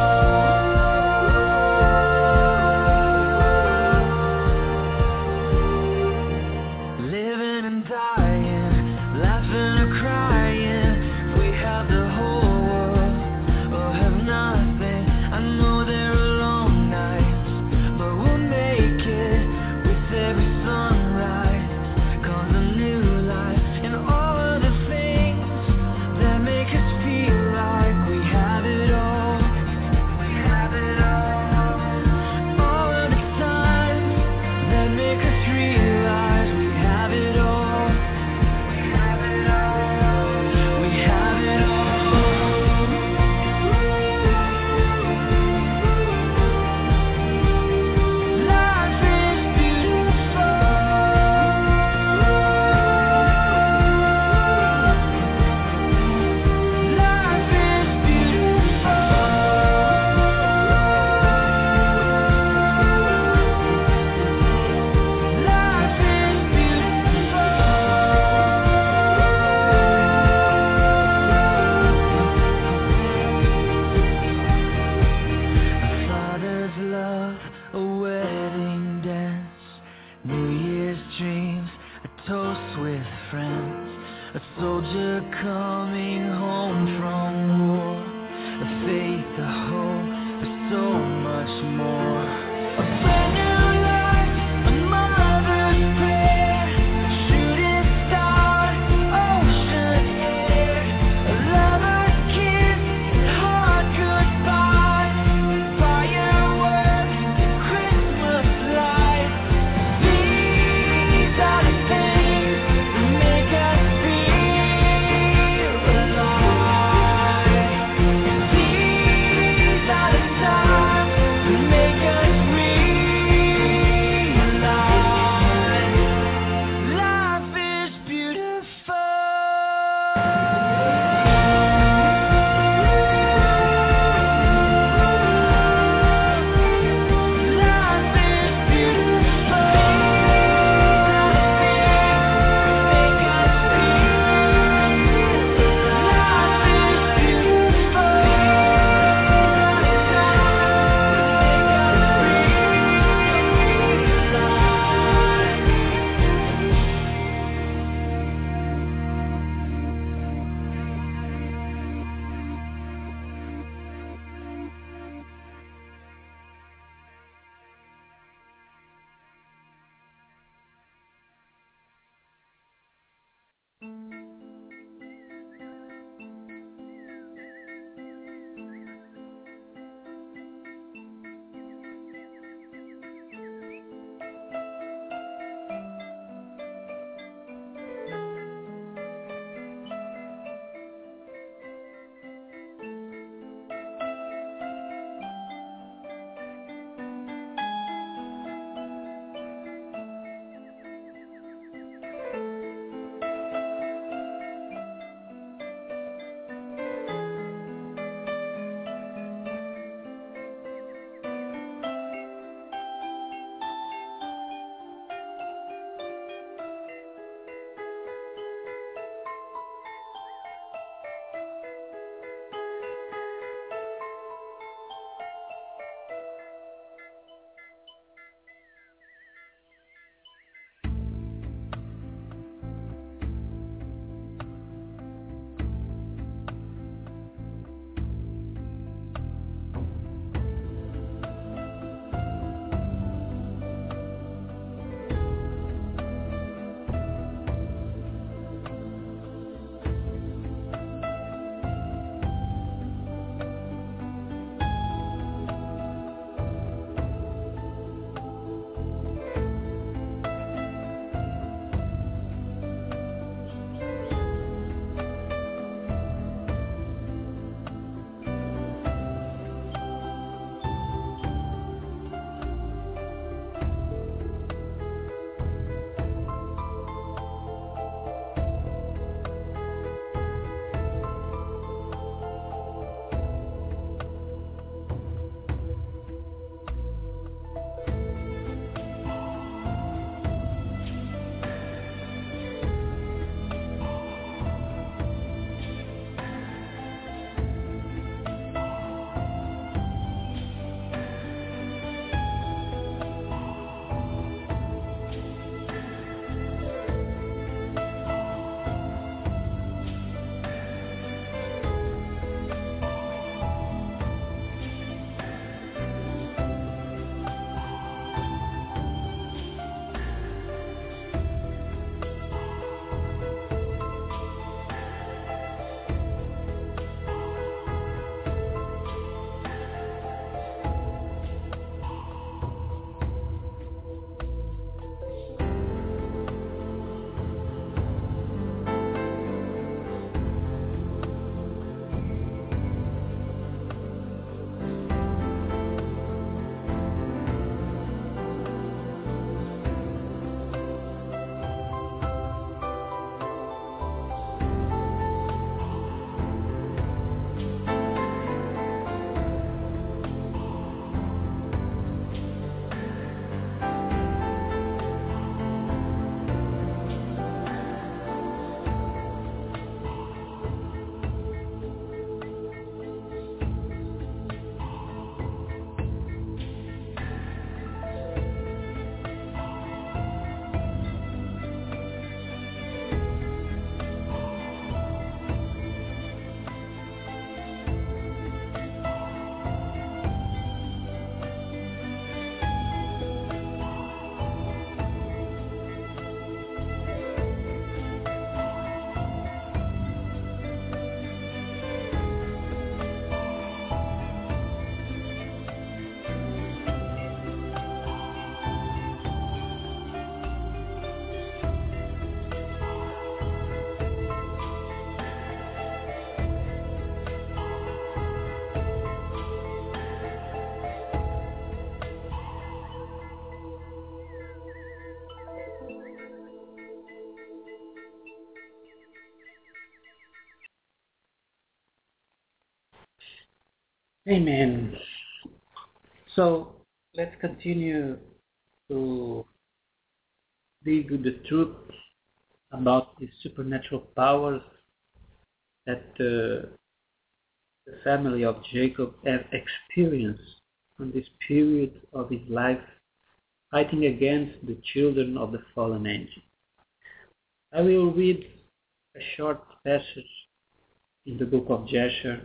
Amen. So let's continue to dig with the truth about the supernatural powers that the family of Jacob have experienced on this period of his life, fighting against the children of the fallen angel. I will read a short passage in the book of Jasher.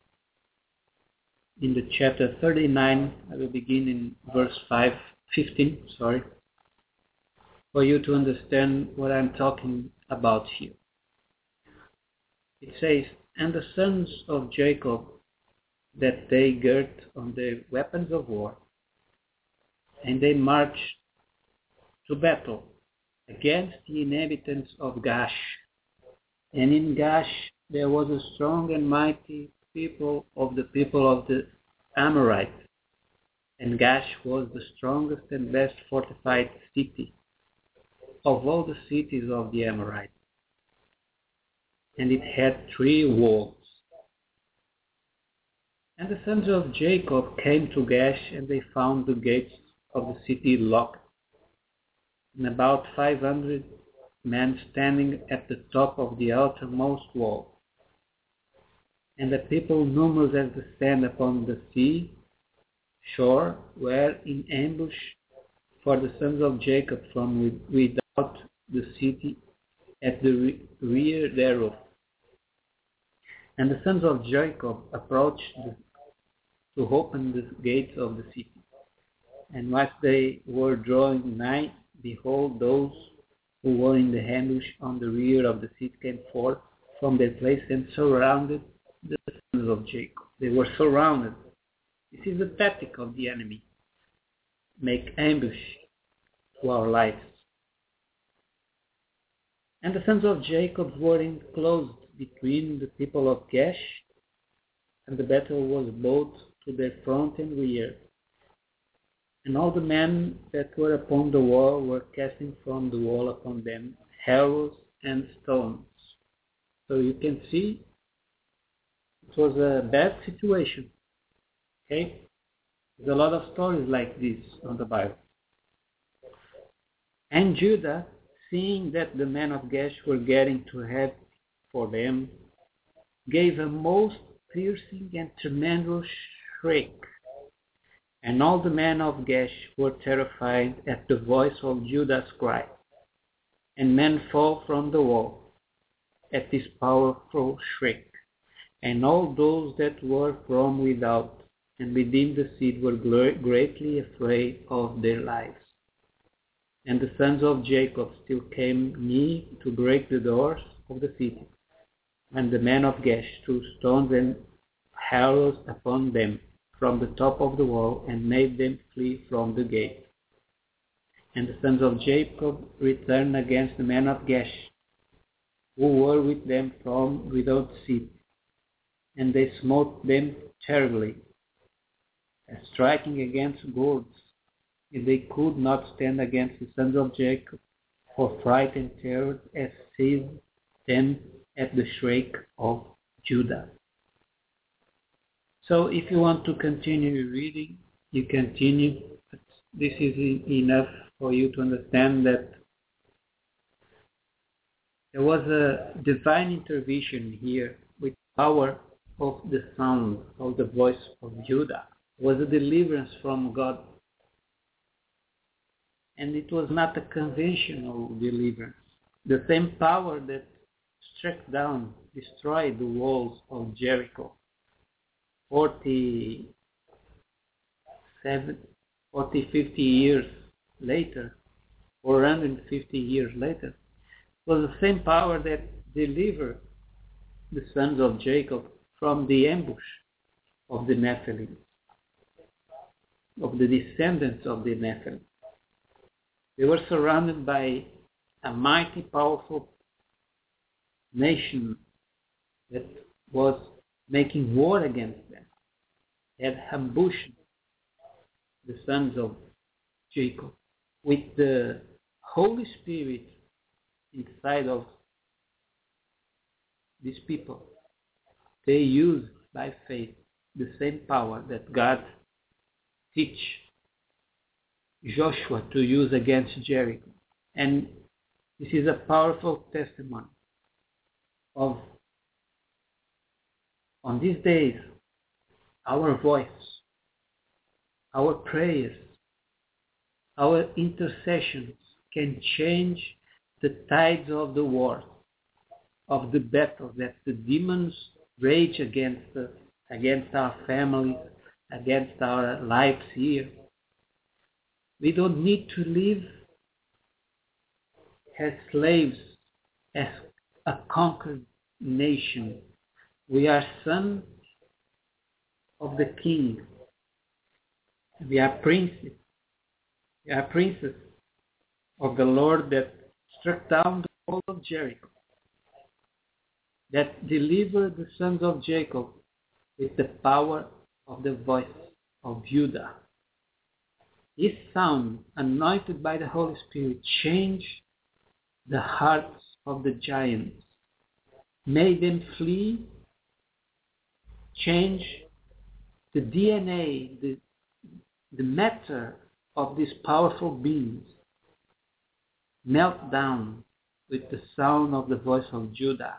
In the chapter 39, I will begin in verse 15, for you to understand what I'm talking about here. It says, "And the sons of Jacob, that they girt on their weapons of war, and they marched to battle against the inhabitants of Gash. And in Gash there was a strong and mighty people of the Amorites, and Gash was the strongest and best fortified city of all the cities of the Amorites, and it had 3 walls. And the sons of Jacob came to Gash, and they found the gates of the city locked, and about 500 men standing at the top of the outermost wall. And the people, numerous as the sand upon the sea shore, were in ambush for the sons of Jacob from without the city at the rear thereof. And the sons of Jacob approached to open the gates of the city. And whilst they were drawing nigh, behold, those who were in the ambush on the rear of the city came forth from their place and surrounded the sons of Jacob." They were surrounded. This is the tactic of the enemy. Make ambush to our lives. "And the sons of Jacob were enclosed between the people of Gash, and the battle was both to their front and rear. And all the men that were upon the wall were casting from the wall upon them arrows and stones." So you can see it was a bad situation. Okay? There's a lot of stories like this on the Bible. "And Judah, seeing that the men of Gash were getting too heavy for them, gave a most piercing and tremendous shriek. And all the men of Gash were terrified at the voice of Judah's cry. And men fall from the wall at this powerful shriek. And all those that were from without and within the city were greatly afraid of their lives. And the sons of Jacob still came near to break the doors of the city. And the men of Gash threw stones and arrows upon them from the top of the wall, and made them flee from the gate. And the sons of Jacob returned against the men of Gash, who were with them from without the city. And they smote them terribly, striking against gourds, and they could not stand against the sons of Jacob, for fright and terror had seized them at the shriek of Judah." So if you want to continue reading, you continue, but this is enough for you to understand that there was a divine intervention here with power of the sound of the voice of Judah. It was a deliverance from God. And it was not a conventional deliverance. The same power that struck down, destroyed the walls of Jericho 50 years later, 450 years later, was the same power that delivered the sons of Jacob from the ambush of the Nephilim, of the descendants of the Nephilim. They were surrounded by a mighty, powerful nation that was making war against them. They had ambushed the sons of Jacob with the Holy Spirit inside of these people. They used by faith the same power that God teach Joshua to use against Jericho. And this is a powerful testimony of, on these days, our voice, our prayers, our intercessions can change the tides of the war, of the battle that the demons rage against us, against our families, against our lives here. We don't need to live as slaves, as a conquered nation. We are sons of the King. We are princes. We are princes of the Lord that struck down the wall of Jericho, that delivered the sons of Jacob with the power of the voice of Judah. His sound, anointed by the Holy Spirit, changed the hearts of the giants, made them flee, changed the DNA, the matter of these powerful beings, melt down with the sound of the voice of Judah.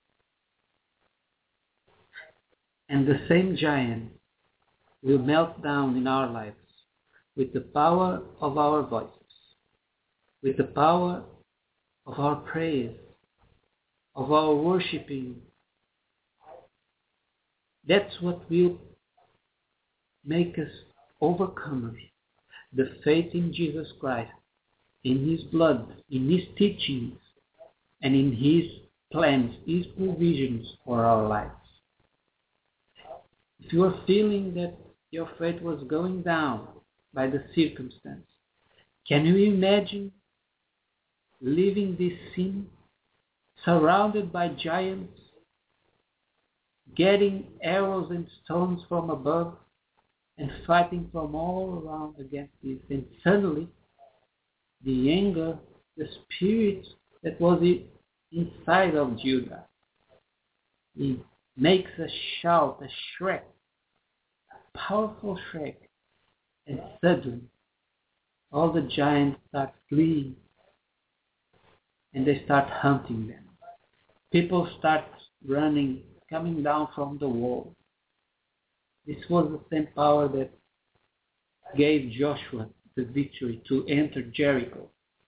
And the same giant will melt down in our lives with the power of our voices, with the power of our praise, of our worshiping. That's what will make us overcomers. The faith in Jesus Christ, in His blood, in His teachings, and in His plans, His provisions for our lives. If you are feeling that your faith was going down by the circumstance, can you imagine living this scene, surrounded by giants, getting arrows and stones from above, and fighting from all around against this? And suddenly, the anger, the spirit that was inside of Judah, he makes a shout, a shriek, a powerful shriek, and suddenly all the giants start fleeing and they start hunting them. People start running, coming down from the wall. This was the same power that gave Joshua the victory to enter Jericho,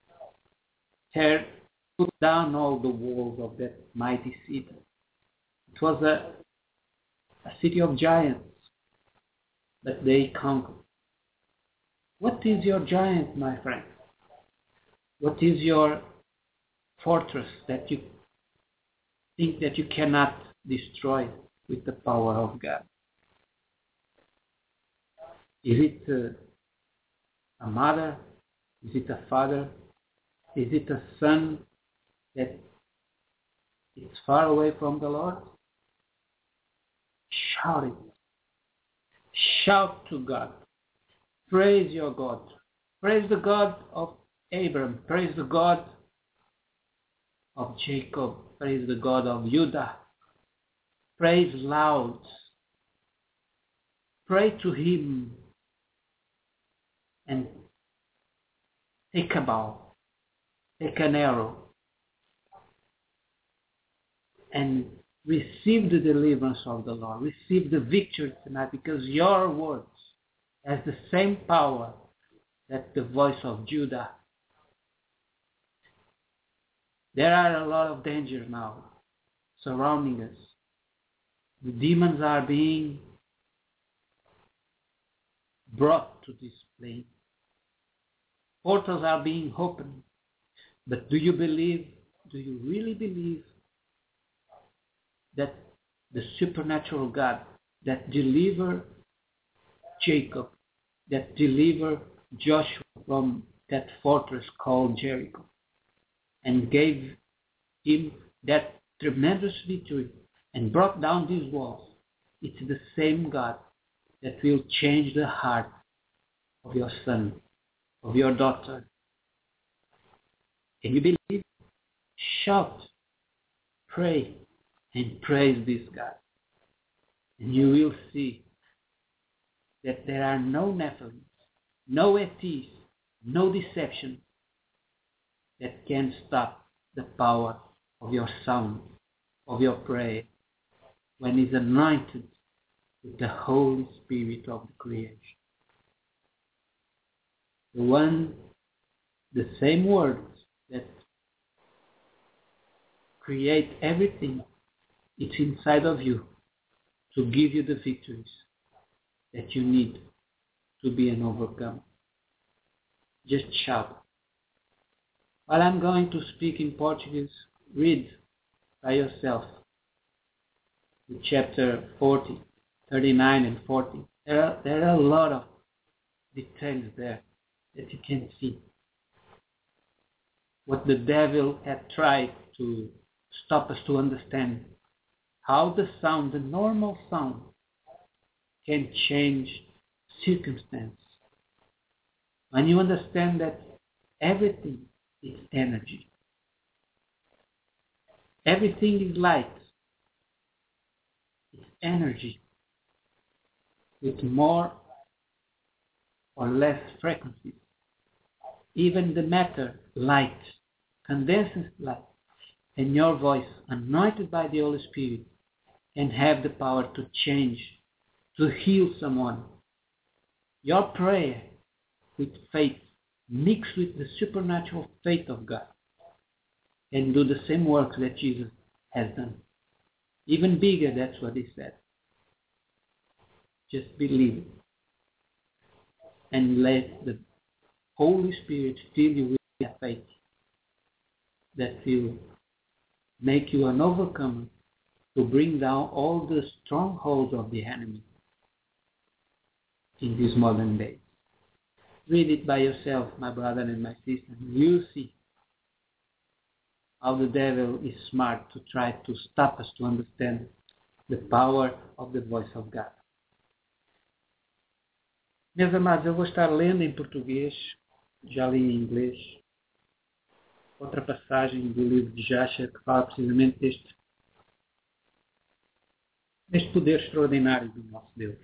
put down all the walls of that mighty city. It was a city of giants that they conquered. What is your giant, my friend? What is your fortress that you think that you cannot destroy with the power of God? Is it a mother? Is it a father? Is it a son that is far away from the Lord? Shout it. Shout to God. Praise your God. Praise the God of Abraham. Praise the God of Jacob. Praise the God of Judah. Praise loud. Pray to Him and take a bow, take an arrow, and receive the deliverance of the Lord. Receive the victory tonight, because your words has the same power that the voice of Judah. There are a lot of dangers now surrounding us. The demons are being brought to this plane. Portals are being opened. But do you really believe that the supernatural God that delivered Jacob, that delivered Joshua from that fortress called Jericho, and gave him that tremendous victory and brought down these walls, it's the same God that will change the heart of your son, of your daughter? Can you believe? Shout, pray, and praise this God. And you will see that there are no Nephilims, no ETs, no deception that can stop the power of your sound, of your prayer, when it's anointed with the Holy Spirit of the creation. The same words that create everything, it's inside of you to give you the victories that you need to be an overcomer. Just shout. While I'm going to speak in Portuguese, read by yourself the chapter 40, 39 and 40. There are a lot of details there that you can see. What the devil had tried to stop us to understand, how the sound, the normal sound, can change circumstance. When you understand that everything is energy, everything is light, it's energy with more or less frequencies. Even the matter, light, condenses light, and your voice, anointed by the Holy Spirit, can have the power to change, to heal someone. Your prayer with faith, mixed with the supernatural faith of God, can do the same works that Jesus has done. Even bigger, that's what he said. Just believe it. And let the Holy Spirit fill you with that faith that will make you an overcomer to bring down all the strongholds of the enemy in these modern days. Read it by yourself, my brother and my sister. You see how the devil is smart to try to stop us to understand the power of the voice of God. Meus amados, eu vou estar lendo em português, já li em inglês, outra passagem do livro de Jasher que fala precisamente deste poder extraordinário do nosso Deus.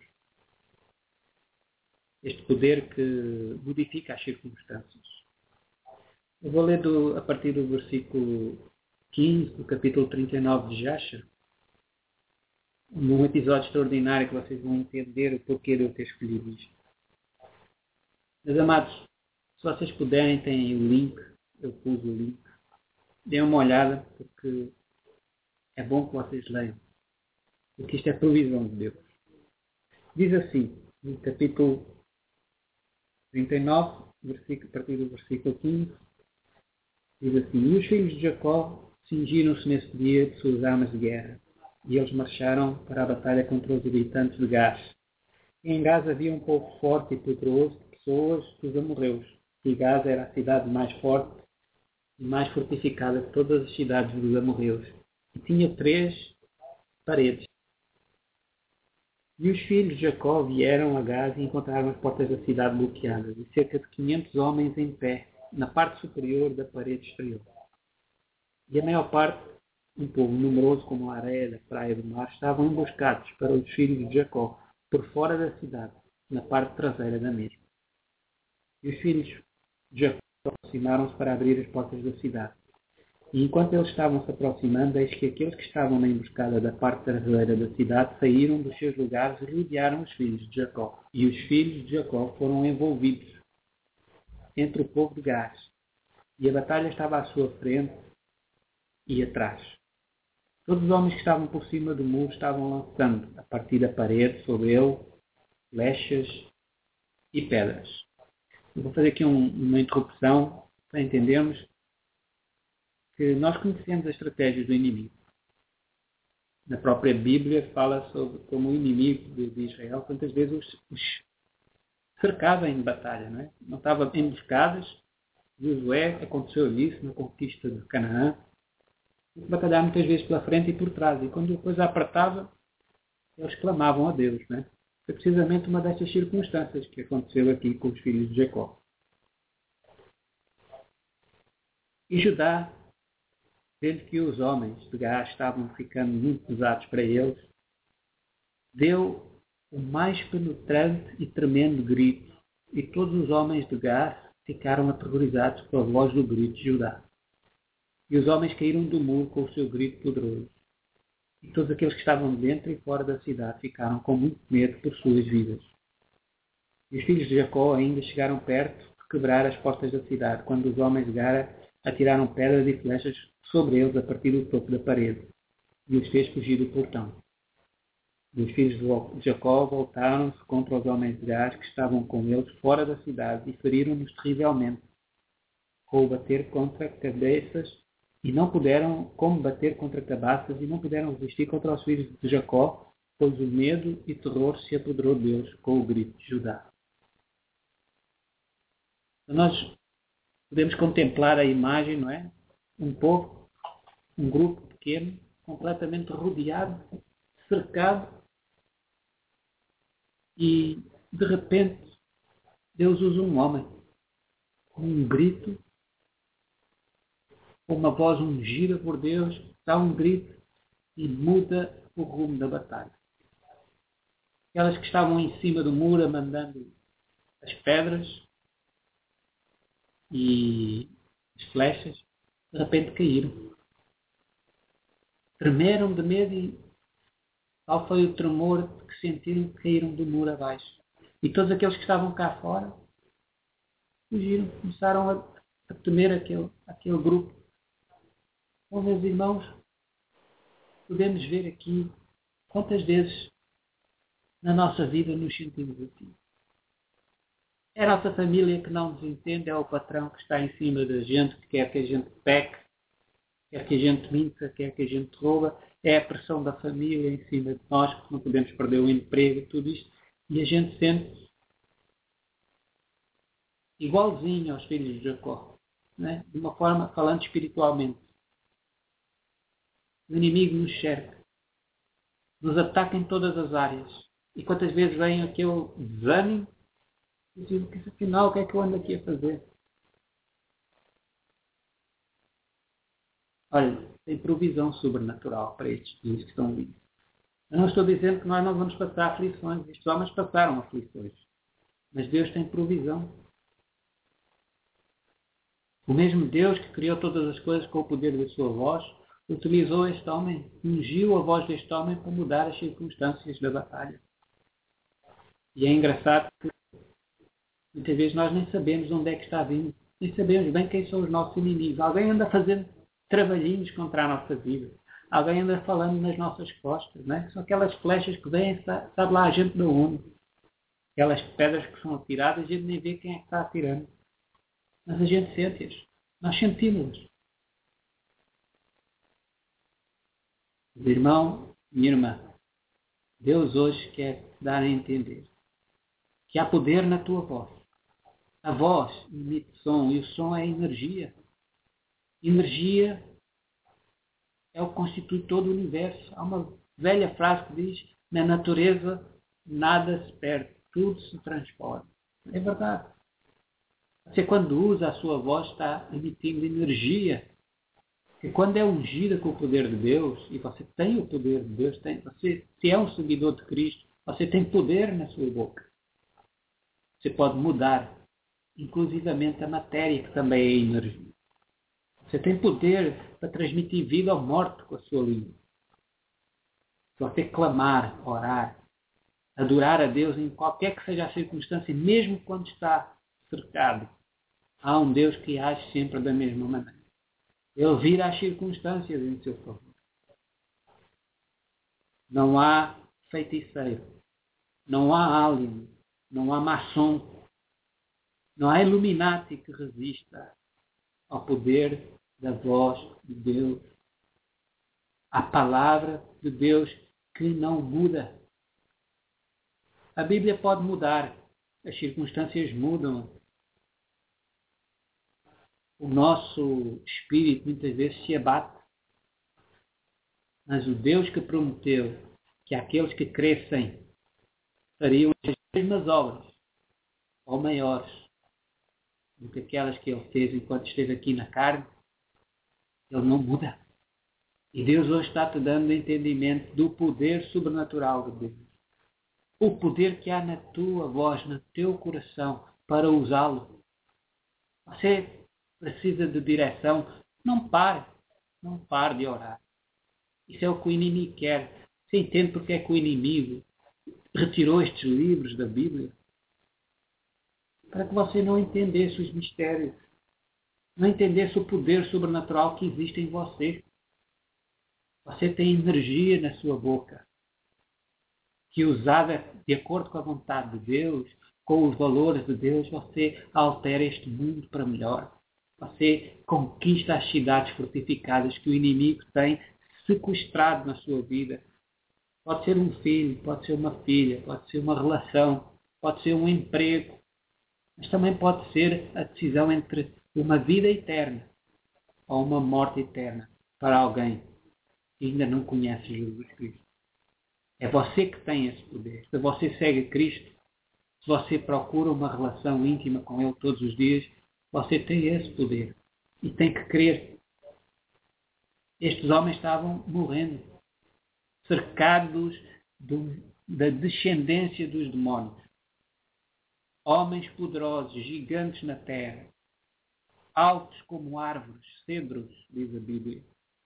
Este poder que modifica as circunstâncias. Eu vou ler a partir do versículo 15 do capítulo 39 de Jasher, num episódio extraordinário que vocês vão entender o porquê de eu ter escolhido isto. Meus amados, se vocês puderem, tem o link, eu pus o link. Dêem uma olhada, porque é bom que vocês leiam. Porque isto é provisão de Deus. Diz assim, no capítulo 39, a partir do versículo 15, diz assim: E os filhos de Jacó cingiram-se nesse dia de suas armas de guerra, e eles marcharam para a batalha contra os habitantes de Gás. E em Gás havia um povo forte e poderoso de pessoas dos amorreus, e Gás era a cidade mais forte e mais fortificada de todas as cidades dos amorreus, e tinha 3 paredes. E os filhos de Jacó vieram a Gás e encontraram as portas da cidade bloqueadas, e cerca de 500 homens em pé, na parte superior da parede exterior. E a maior parte, um povo numeroso como a areia da praia do mar, estavam emboscados para os filhos de Jacó, por fora da cidade, na parte traseira da mesma. E os filhos de Jacó aproximaram-se para abrir as portas da cidade. E enquanto eles estavam se aproximando, eis que aqueles que estavam na emboscada da parte traseira da cidade saíram dos seus lugares e rodearam os filhos de Jacó. E os filhos de Jacó foram envolvidos entre o povo de Gás. E a batalha estava à sua frente e atrás. Todos os homens que estavam por cima do muro estavam lançando, a partir da parede, sobre ele, flechas e pedras. Eu vou fazer aqui uma interrupção para entendermos que nós conhecemos a estratégia do inimigo. Na própria Bíblia fala sobre como o inimigo de Israel quantas vezes os cercava em batalha, não é? Não estava emboscadas. Josué aconteceu isso na conquista de Canaã. Batalhar muitas vezes pela frente e por trás. E quando a coisa apertava, eles clamavam a Deus, não é? Foi precisamente uma destas circunstâncias que aconteceu aqui com os filhos de Jacó. E Judá, vendo que os homens de Gás estavam ficando muito pesados para eles, deu o mais penetrante e tremendo grito, e todos os homens de Gás ficaram aterrorizados pela voz do grito de Judá. E os homens caíram do muro com o seu grito poderoso. E todos aqueles que estavam dentro e fora da cidade ficaram com muito medo por suas vidas. E os filhos de Jacó ainda chegaram perto de quebrar as portas da cidade, quando os homens de Gara atiraram pedras e flechas sobre eles a partir do topo da parede, e os fez fugir do portão. E os filhos de Jacó voltaram-se contra os homens de Gás que estavam com eles fora da cidade e feriram-nos terrivelmente, com o bater contra cabeças, e não puderam, como bater contra cabaças, e não puderam resistir contra os filhos de Jacó, pois o medo e terror se apoderou deles com o grito de Judá. Então nós podemos contemplar a imagem, não é? Um povo, um grupo pequeno, completamente rodeado, cercado, e de repente Deus usa um homem com um grito, com uma voz ungida por Deus, dá um grito e muda o rumo da batalha. Aquelas que estavam em cima do muro mandando as pedras e as flechas, de repente caíram. Tremeram de medo e tal foi o tremor que sentiram que caíram do muro abaixo. E todos aqueles que estavam cá fora fugiram, começaram a temer aquele grupo. Então, meus irmãos, podemos ver aqui quantas vezes na nossa vida nos sentimos assim. É a nossa família que não nos entende, é o patrão que está em cima da gente, que quer que a gente peque, quer que a gente minta, quer que a gente rouba, é a pressão da família em cima de nós, porque não podemos perder o emprego, tudo isto, e a gente sente igualzinho aos filhos de Jacó, né? De uma forma, falando espiritualmente. O inimigo nos cerca, nos ataca em todas as áreas, e quantas vezes vem aquele desânimo, e digo, afinal, o que é que eu ando aqui a fazer? Olha, tem provisão sobrenatural para estes dias que estão vindo. Eu não estou dizendo que nós não vamos passar aflições. Estes homens passaram aflições. Mas Deus tem provisão. O mesmo Deus que criou todas as coisas com o poder da sua voz, utilizou este homem, ungiu a voz deste homem para mudar as circunstâncias da batalha. E é engraçado que muitas vezes nós nem sabemos de onde é que está vindo. Nem sabemos bem quem são os nossos inimigos. Alguém anda fazendo trabalhinhos contra a nossa vida. Alguém anda falando nas nossas costas, não é? São aquelas flechas que vêm, sabe lá a gente da ONU. Aquelas pedras que são atiradas, a gente nem vê quem é que está atirando. Mas a gente sente-as. Nós sentimos-las. Meu irmão, minha irmã, Deus hoje quer dar a entender que há poder na tua voz. A voz emite som e o som é energia. Energia é o que constitui todo o universo. Há uma velha frase que diz: na natureza nada se perde, tudo se transforma. É verdade. Você, quando usa a sua voz, está emitindo energia. E quando é ungida com o poder de Deus, e você tem o poder de Deus, você, se é um seguidor de Cristo, você tem poder na sua boca. Você pode mudar, inclusivamente a matéria, que também é energia. Você tem poder para transmitir vida ou morte com a sua língua. Se você clamar, orar, adorar a Deus em qualquer que seja a circunstância, mesmo quando está cercado, há um Deus que age sempre da mesma maneira. Ele vira as circunstâncias em seu favor. Não há feiticeiro, não há alien, não há maçom, não há Illuminati que resista ao poder da voz de Deus, à palavra de Deus que não muda. A Bíblia pode mudar, as circunstâncias mudam. O nosso espírito muitas vezes se abate. Mas o Deus que prometeu que aqueles que crescem fariam as mesmas obras, ou maiores, do que aquelas que ele fez enquanto esteve aqui na carne, ele não muda. E Deus hoje está-te dando entendimento do poder sobrenatural de Deus. o poder que há na tua voz, no teu coração, para usá-lo. Você precisa de direção. Não pare de orar. Isso é o que o inimigo quer. Você entende porque é que o inimigo retirou estes livros da Bíblia? Para que você não entendesse os mistérios. Não entendesse o poder sobrenatural que existe em você. Você tem energia na sua boca, que usada de acordo com a vontade de Deus, com os valores de Deus, você altera este mundo para melhor. Você conquista as cidades fortificadas que o inimigo tem sequestrado na sua vida. Pode ser um filho, pode ser uma filha, pode ser uma relação, pode ser um emprego, mas também pode ser a decisão entre uma vida eterna ou uma morte eterna para alguém que ainda não conhece Jesus Cristo. É você que tem esse poder. Se você segue Cristo, se você procura uma relação íntima com Ele todos os dias, você tem esse poder. E tem que crer. Estes homens estavam morrendo, cercados da descendência dos demónios. Homens poderosos, gigantes na terra, altos como árvores, cedros, diz a Bíblia.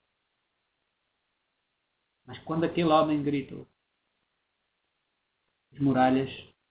Mas quando aquele homem gritou, as muralhas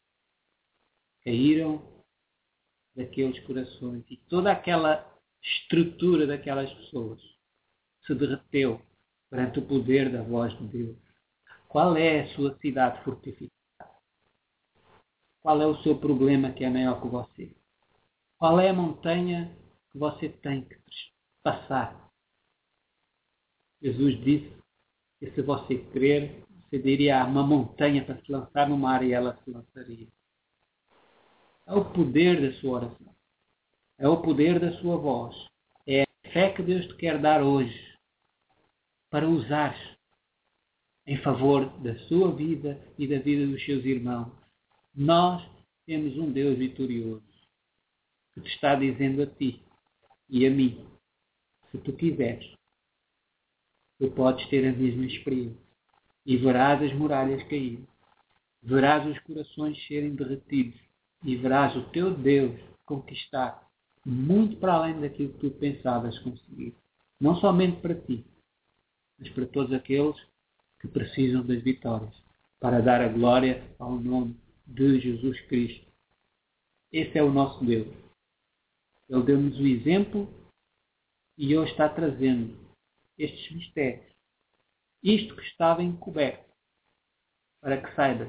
caíram daqueles corações e toda aquela estrutura daquelas pessoas se derreteu perante o poder da voz de Deus. Qual é a sua cidade fortificada? Qual é o seu problema que é maior que você? Qual é a montanha que você tem que passar? Jesus disse que se você crer, você diria a uma montanha para se lançar no mar e ela se lançaria. É o poder da sua oração. É o poder da sua voz. É a fé que Deus te quer dar hoje para usar em favor da sua vida e da vida dos seus irmãos. Nós temos um Deus vitorioso que te está dizendo a ti e a mim, se tu quiseres, tu podes ter a mesma experiência e verás as muralhas cair, verás os corações serem derretidos e verás o teu Deus conquistar muito para além daquilo que tu pensavas conseguir. Não somente para ti, mas para todos aqueles que precisam das vitórias, para dar a glória ao nome de Jesus Cristo. Esse é o nosso Deus. Ele deu-nos o exemplo e hoje está trazendo estes mistérios. Isto que estava encoberto, para que saibas.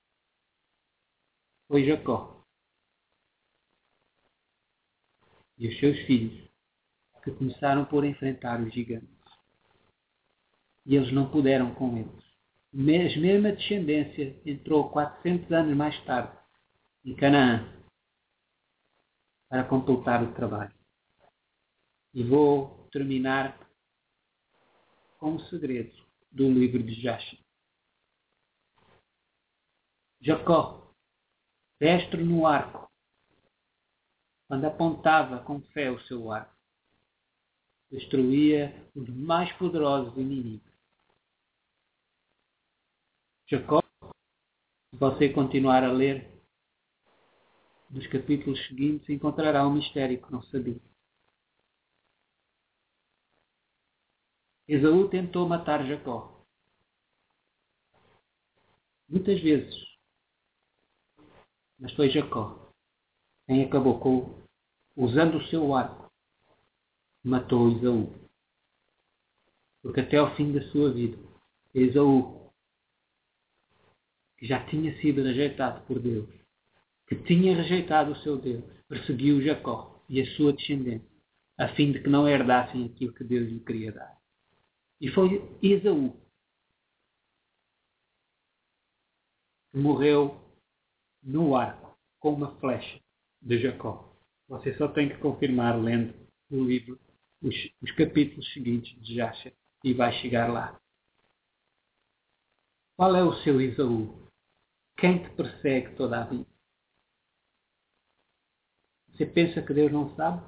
Foi Jacó e os seus filhos que começaram por enfrentar os gigantes. E eles não puderam com eles. Mas mesmo a descendência entrou 400 anos mais tarde em Canaã para completar o trabalho. E vou terminar com um segredo do livro de Jasher. Jacó, destro no arco, quando apontava com fé o seu arco, destruía os mais poderosos inimigos. Jacó, se você continuar a ler, nos capítulos seguintes encontrará um mistério que não sabia. Esaú tentou matar Jacó. Muitas vezes. Mas foi Jacó quem acabou usando o seu arco, matou Esaú. Porque até ao fim da sua vida, Esaú, que já tinha sido rejeitado por Deus, que tinha rejeitado o seu Deus, perseguiu Jacó e a sua descendência, a fim de que não herdassem aquilo que Deus lhe queria dar. E foi Esaú que morreu no arco com uma flecha de Jacó. Você só tem que confirmar lendo o livro, os capítulos seguintes de Jasher, e vai chegar lá. Qual é o seu Esaú? Quem te persegue toda a vida? Você pensa que Deus não sabe?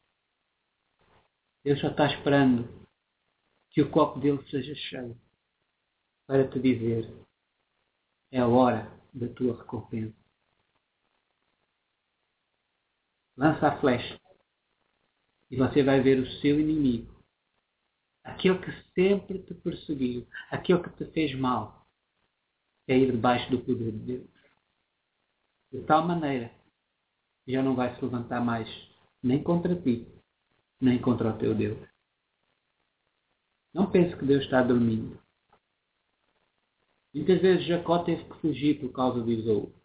Deus só está esperando que o copo dele seja cheio para te dizer: é a hora da tua recompensa. Lança a flecha e você vai ver o seu inimigo, aquele que sempre te perseguiu, aquele que te fez mal, cair debaixo do poder de Deus. De tal maneira que já não vai se levantar mais nem contra ti, nem contra o teu Deus. Não pense que Deus está dormindo. Muitas vezes Jacó teve que fugir por causa de Esaú.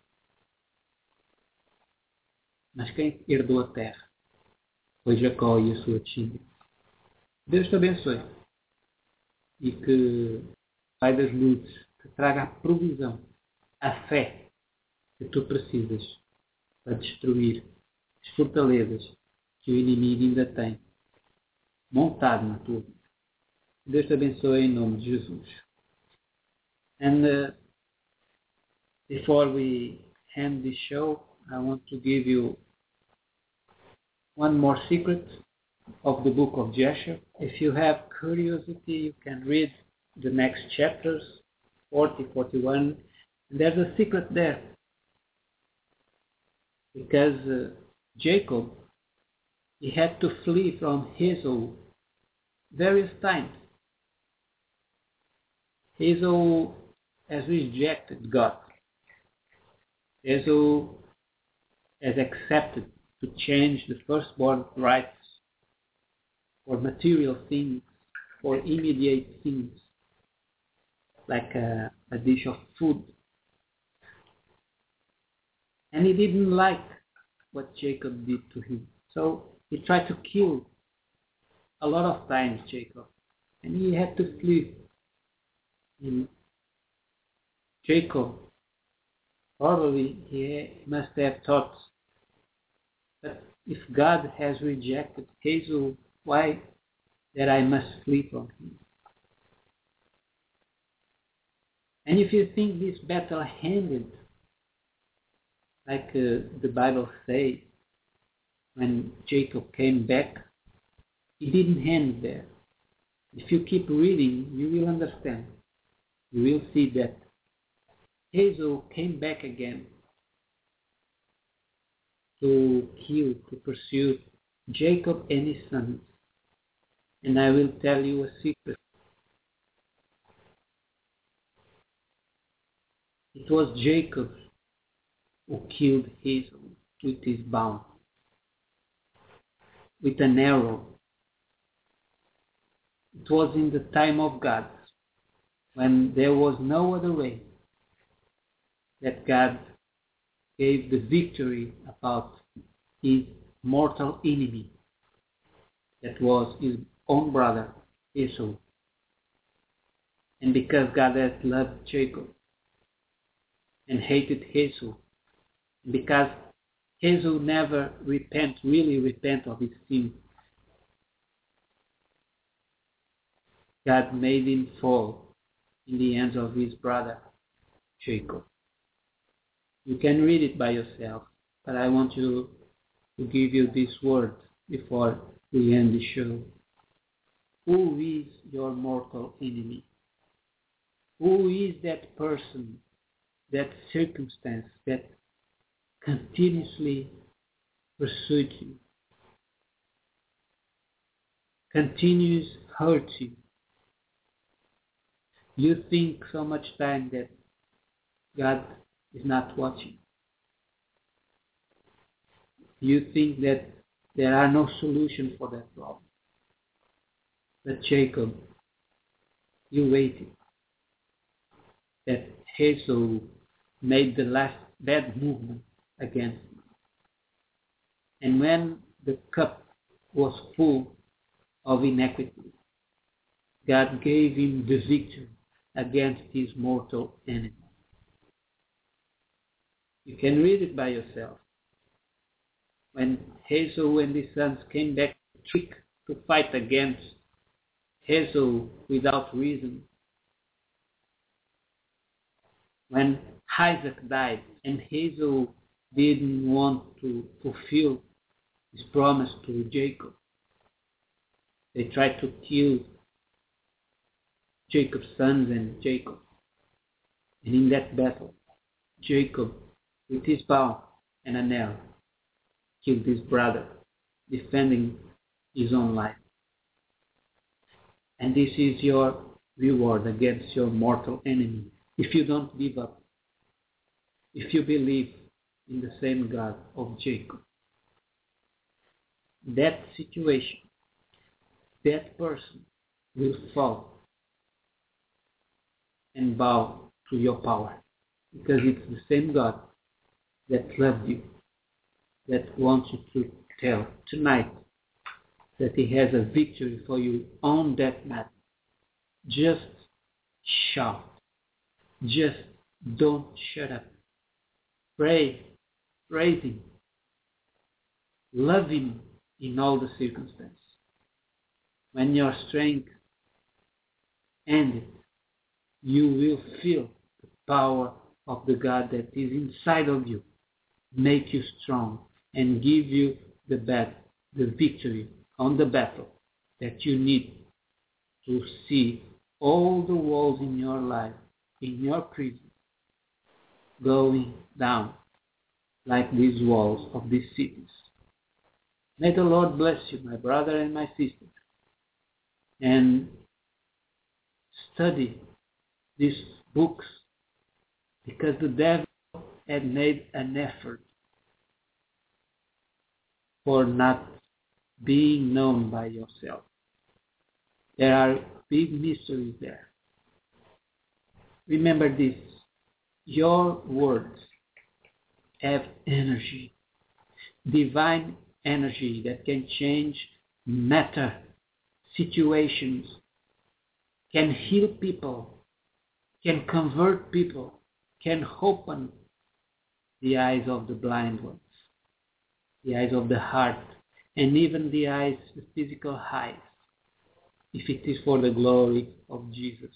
Mas quem herdou a terra foi Jacó e a sua descendência. Deus te abençoe e que Pai das luzes te traga a provisão, a fé que tu precisas para destruir as fortalezas que o inimigo ainda tem montado na tua vida. Deus te abençoe em nome de Jesus. And before we end this show, I want to give you one more secret of the book of Jasher. If you have curiosity, you can read the next chapters, 40, 41. And there's a secret there. Because Jacob, he had to flee from Esau various times. Esau has rejected God. Esau has accepted to change the firstborn rights for material things, for immediate things, like a dish of food. And he didn't like what Jacob did to him. So he tried to kill a lot of times Jacob. And he had to flee. And Jacob, probably he must have thought that if God has rejected Esau, why that I must flee from him? And if you think this battle ended, like the Bible says, when Jacob came back, it didn't end there. If you keep reading, you will understand. You will see that Esau came back again to kill, to pursue Jacob and his sons. And I will tell you a secret. It was Jacob who killed Esau with his bow, with an arrow. It was in the time of God, when there was no other way, that God gave the victory about his mortal enemy, that was his own brother, Esau. And because God has loved Jacob and hated Esau, because Esau never really repent of his sin, God made him fall in the hands of his brother, Jacob. You can read it by yourself, but I want to give you this word before we end the show. Who is your mortal enemy? Who is that person, that circumstance that continuously pursues you, continues hurt you? You think so much time that God is not watching. You think that there are no solution for that problem. But Jacob, you waited. That Esau made the last bad movement against him. And when the cup was full of iniquity, God gave him the victory against his mortal enemy. You can read it by yourself. When Esau and his sons came back to fight against Esau without reason, when Isaac died and Esau didn't want to fulfill his promise to Jacob, they tried to kill Jacob's sons and Jacob. And in that battle, Jacob, with his bow and a nail, killed his brother, defending his own life. And this is your reward against your mortal enemy. If you don't give up, if you believe in the same God of Jacob, that situation, that person will fall and bow to your power, because it's the same God that loved you, that wants you to tell tonight that He has a victory for you on that matter. Just shout. Just don't shut up. Pray. Praise Him. Love Him in all the circumstances. When your strength ends, you will feel the power of the God that is inside of you, make you strong and give you the victory on the battle that you need to see all the walls in your life, in your prison, going down like these walls of these cities. May the Lord bless you, my brother and my sister, and study these books, because the devil had made an effort for not being known by yourself. There are big mysteries there. Remember this, your words have energy, divine energy that can change matter, situations, can heal people, can convert people, can open the eyes of the blind ones, the eyes of the heart, and even the eyes, the physical eyes, if it is for the glory of Jesus.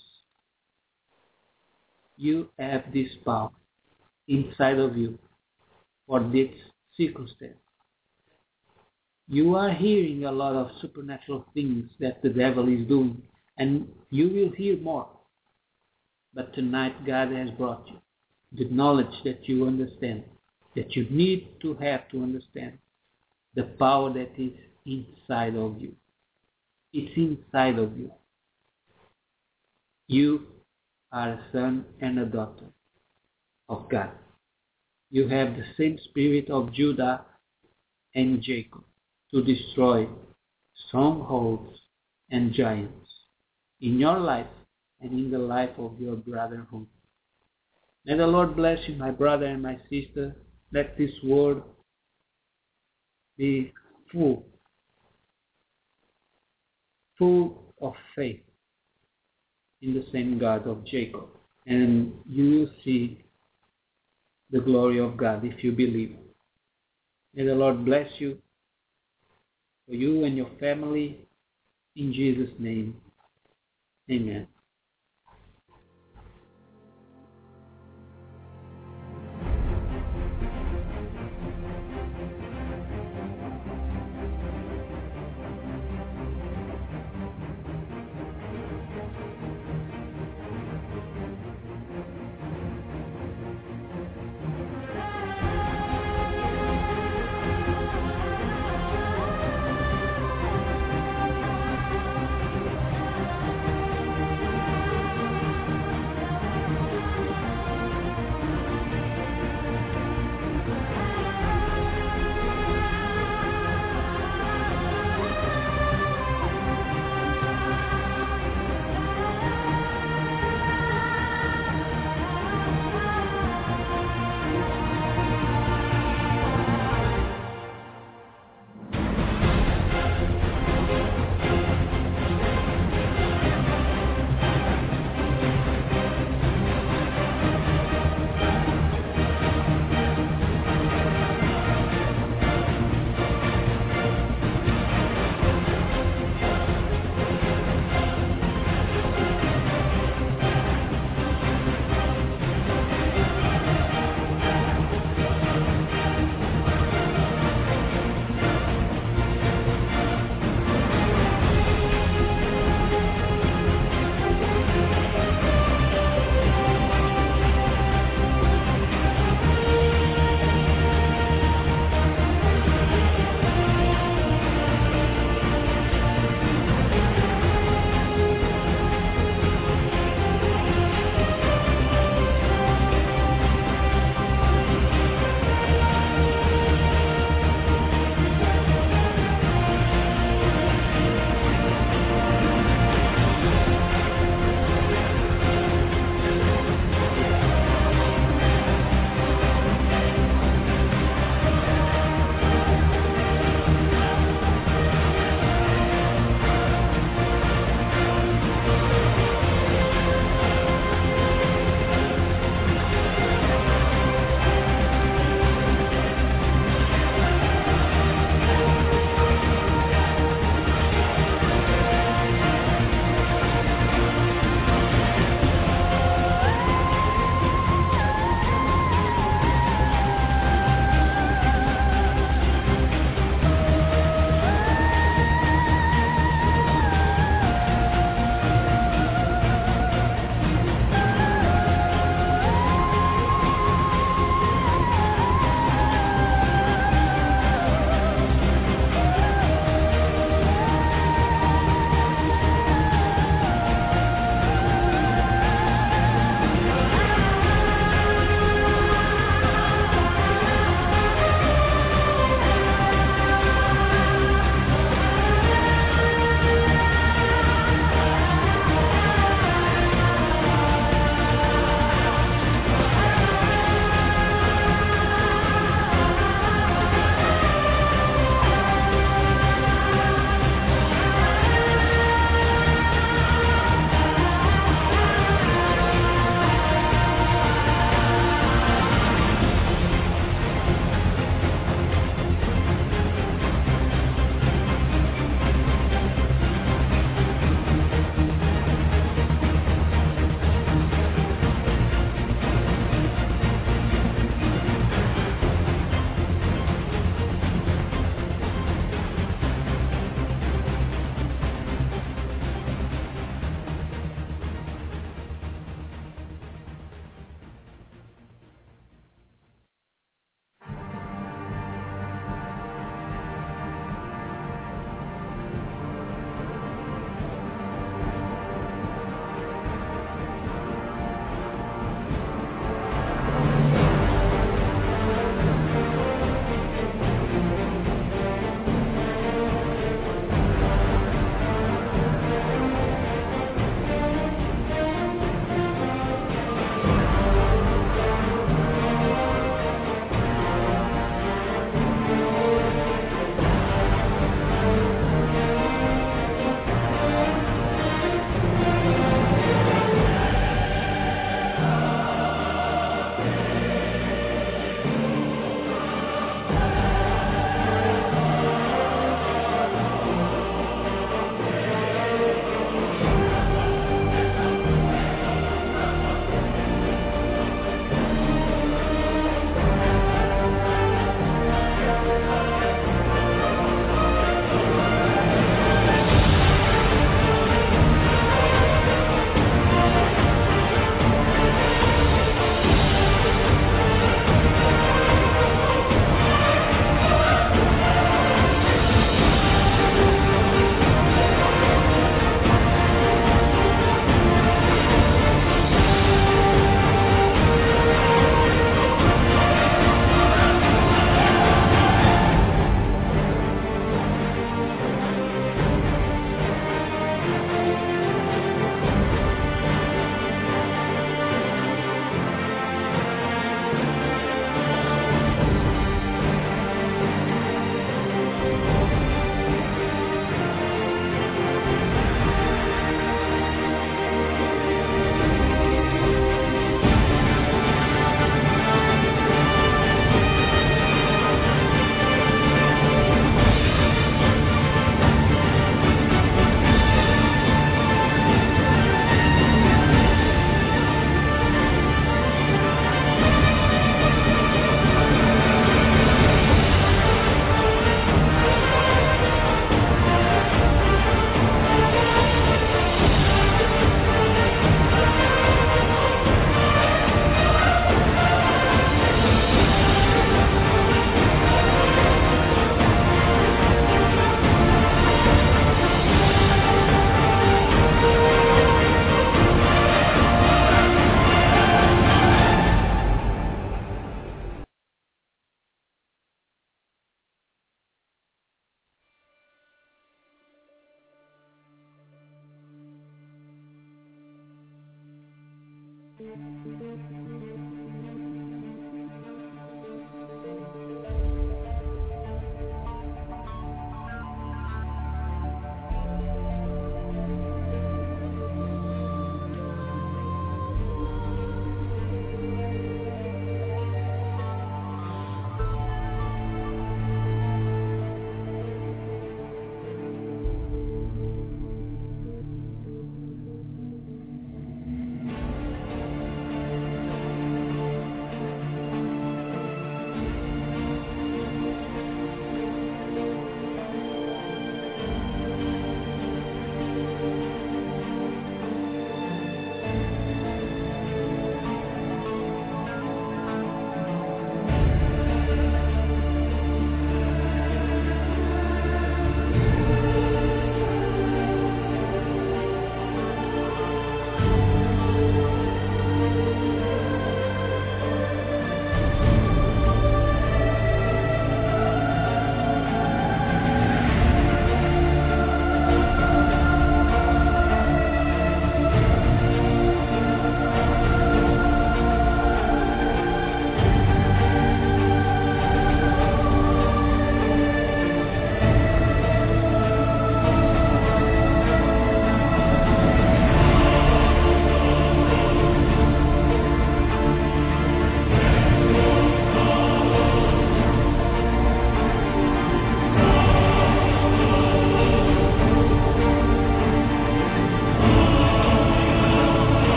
You have this power inside of you for this circumstance. You are hearing a lot of supernatural things that the devil is doing, and you will hear more. But tonight God has brought you the knowledge that you understand, that you need to have to understand the power that is inside of you. It's inside of you. You are a son and a daughter of God. You have the same spirit of Judah and Jacob to destroy strongholds and giants in your life and in the life of your brotherhood. May the Lord bless you, my brother and my sister. Let this word be full of faith in the same God of Jacob. And you will see the glory of God if you believe. May the Lord bless you, for you and your family, in Jesus' name. Amen.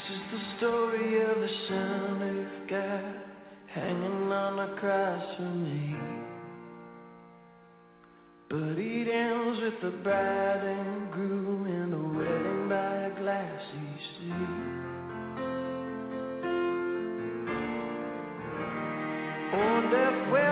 is the story of the Son of God hanging on a cross for me. But it ends with the bride and groom in a wedding by a glassy sea. Oh, death, where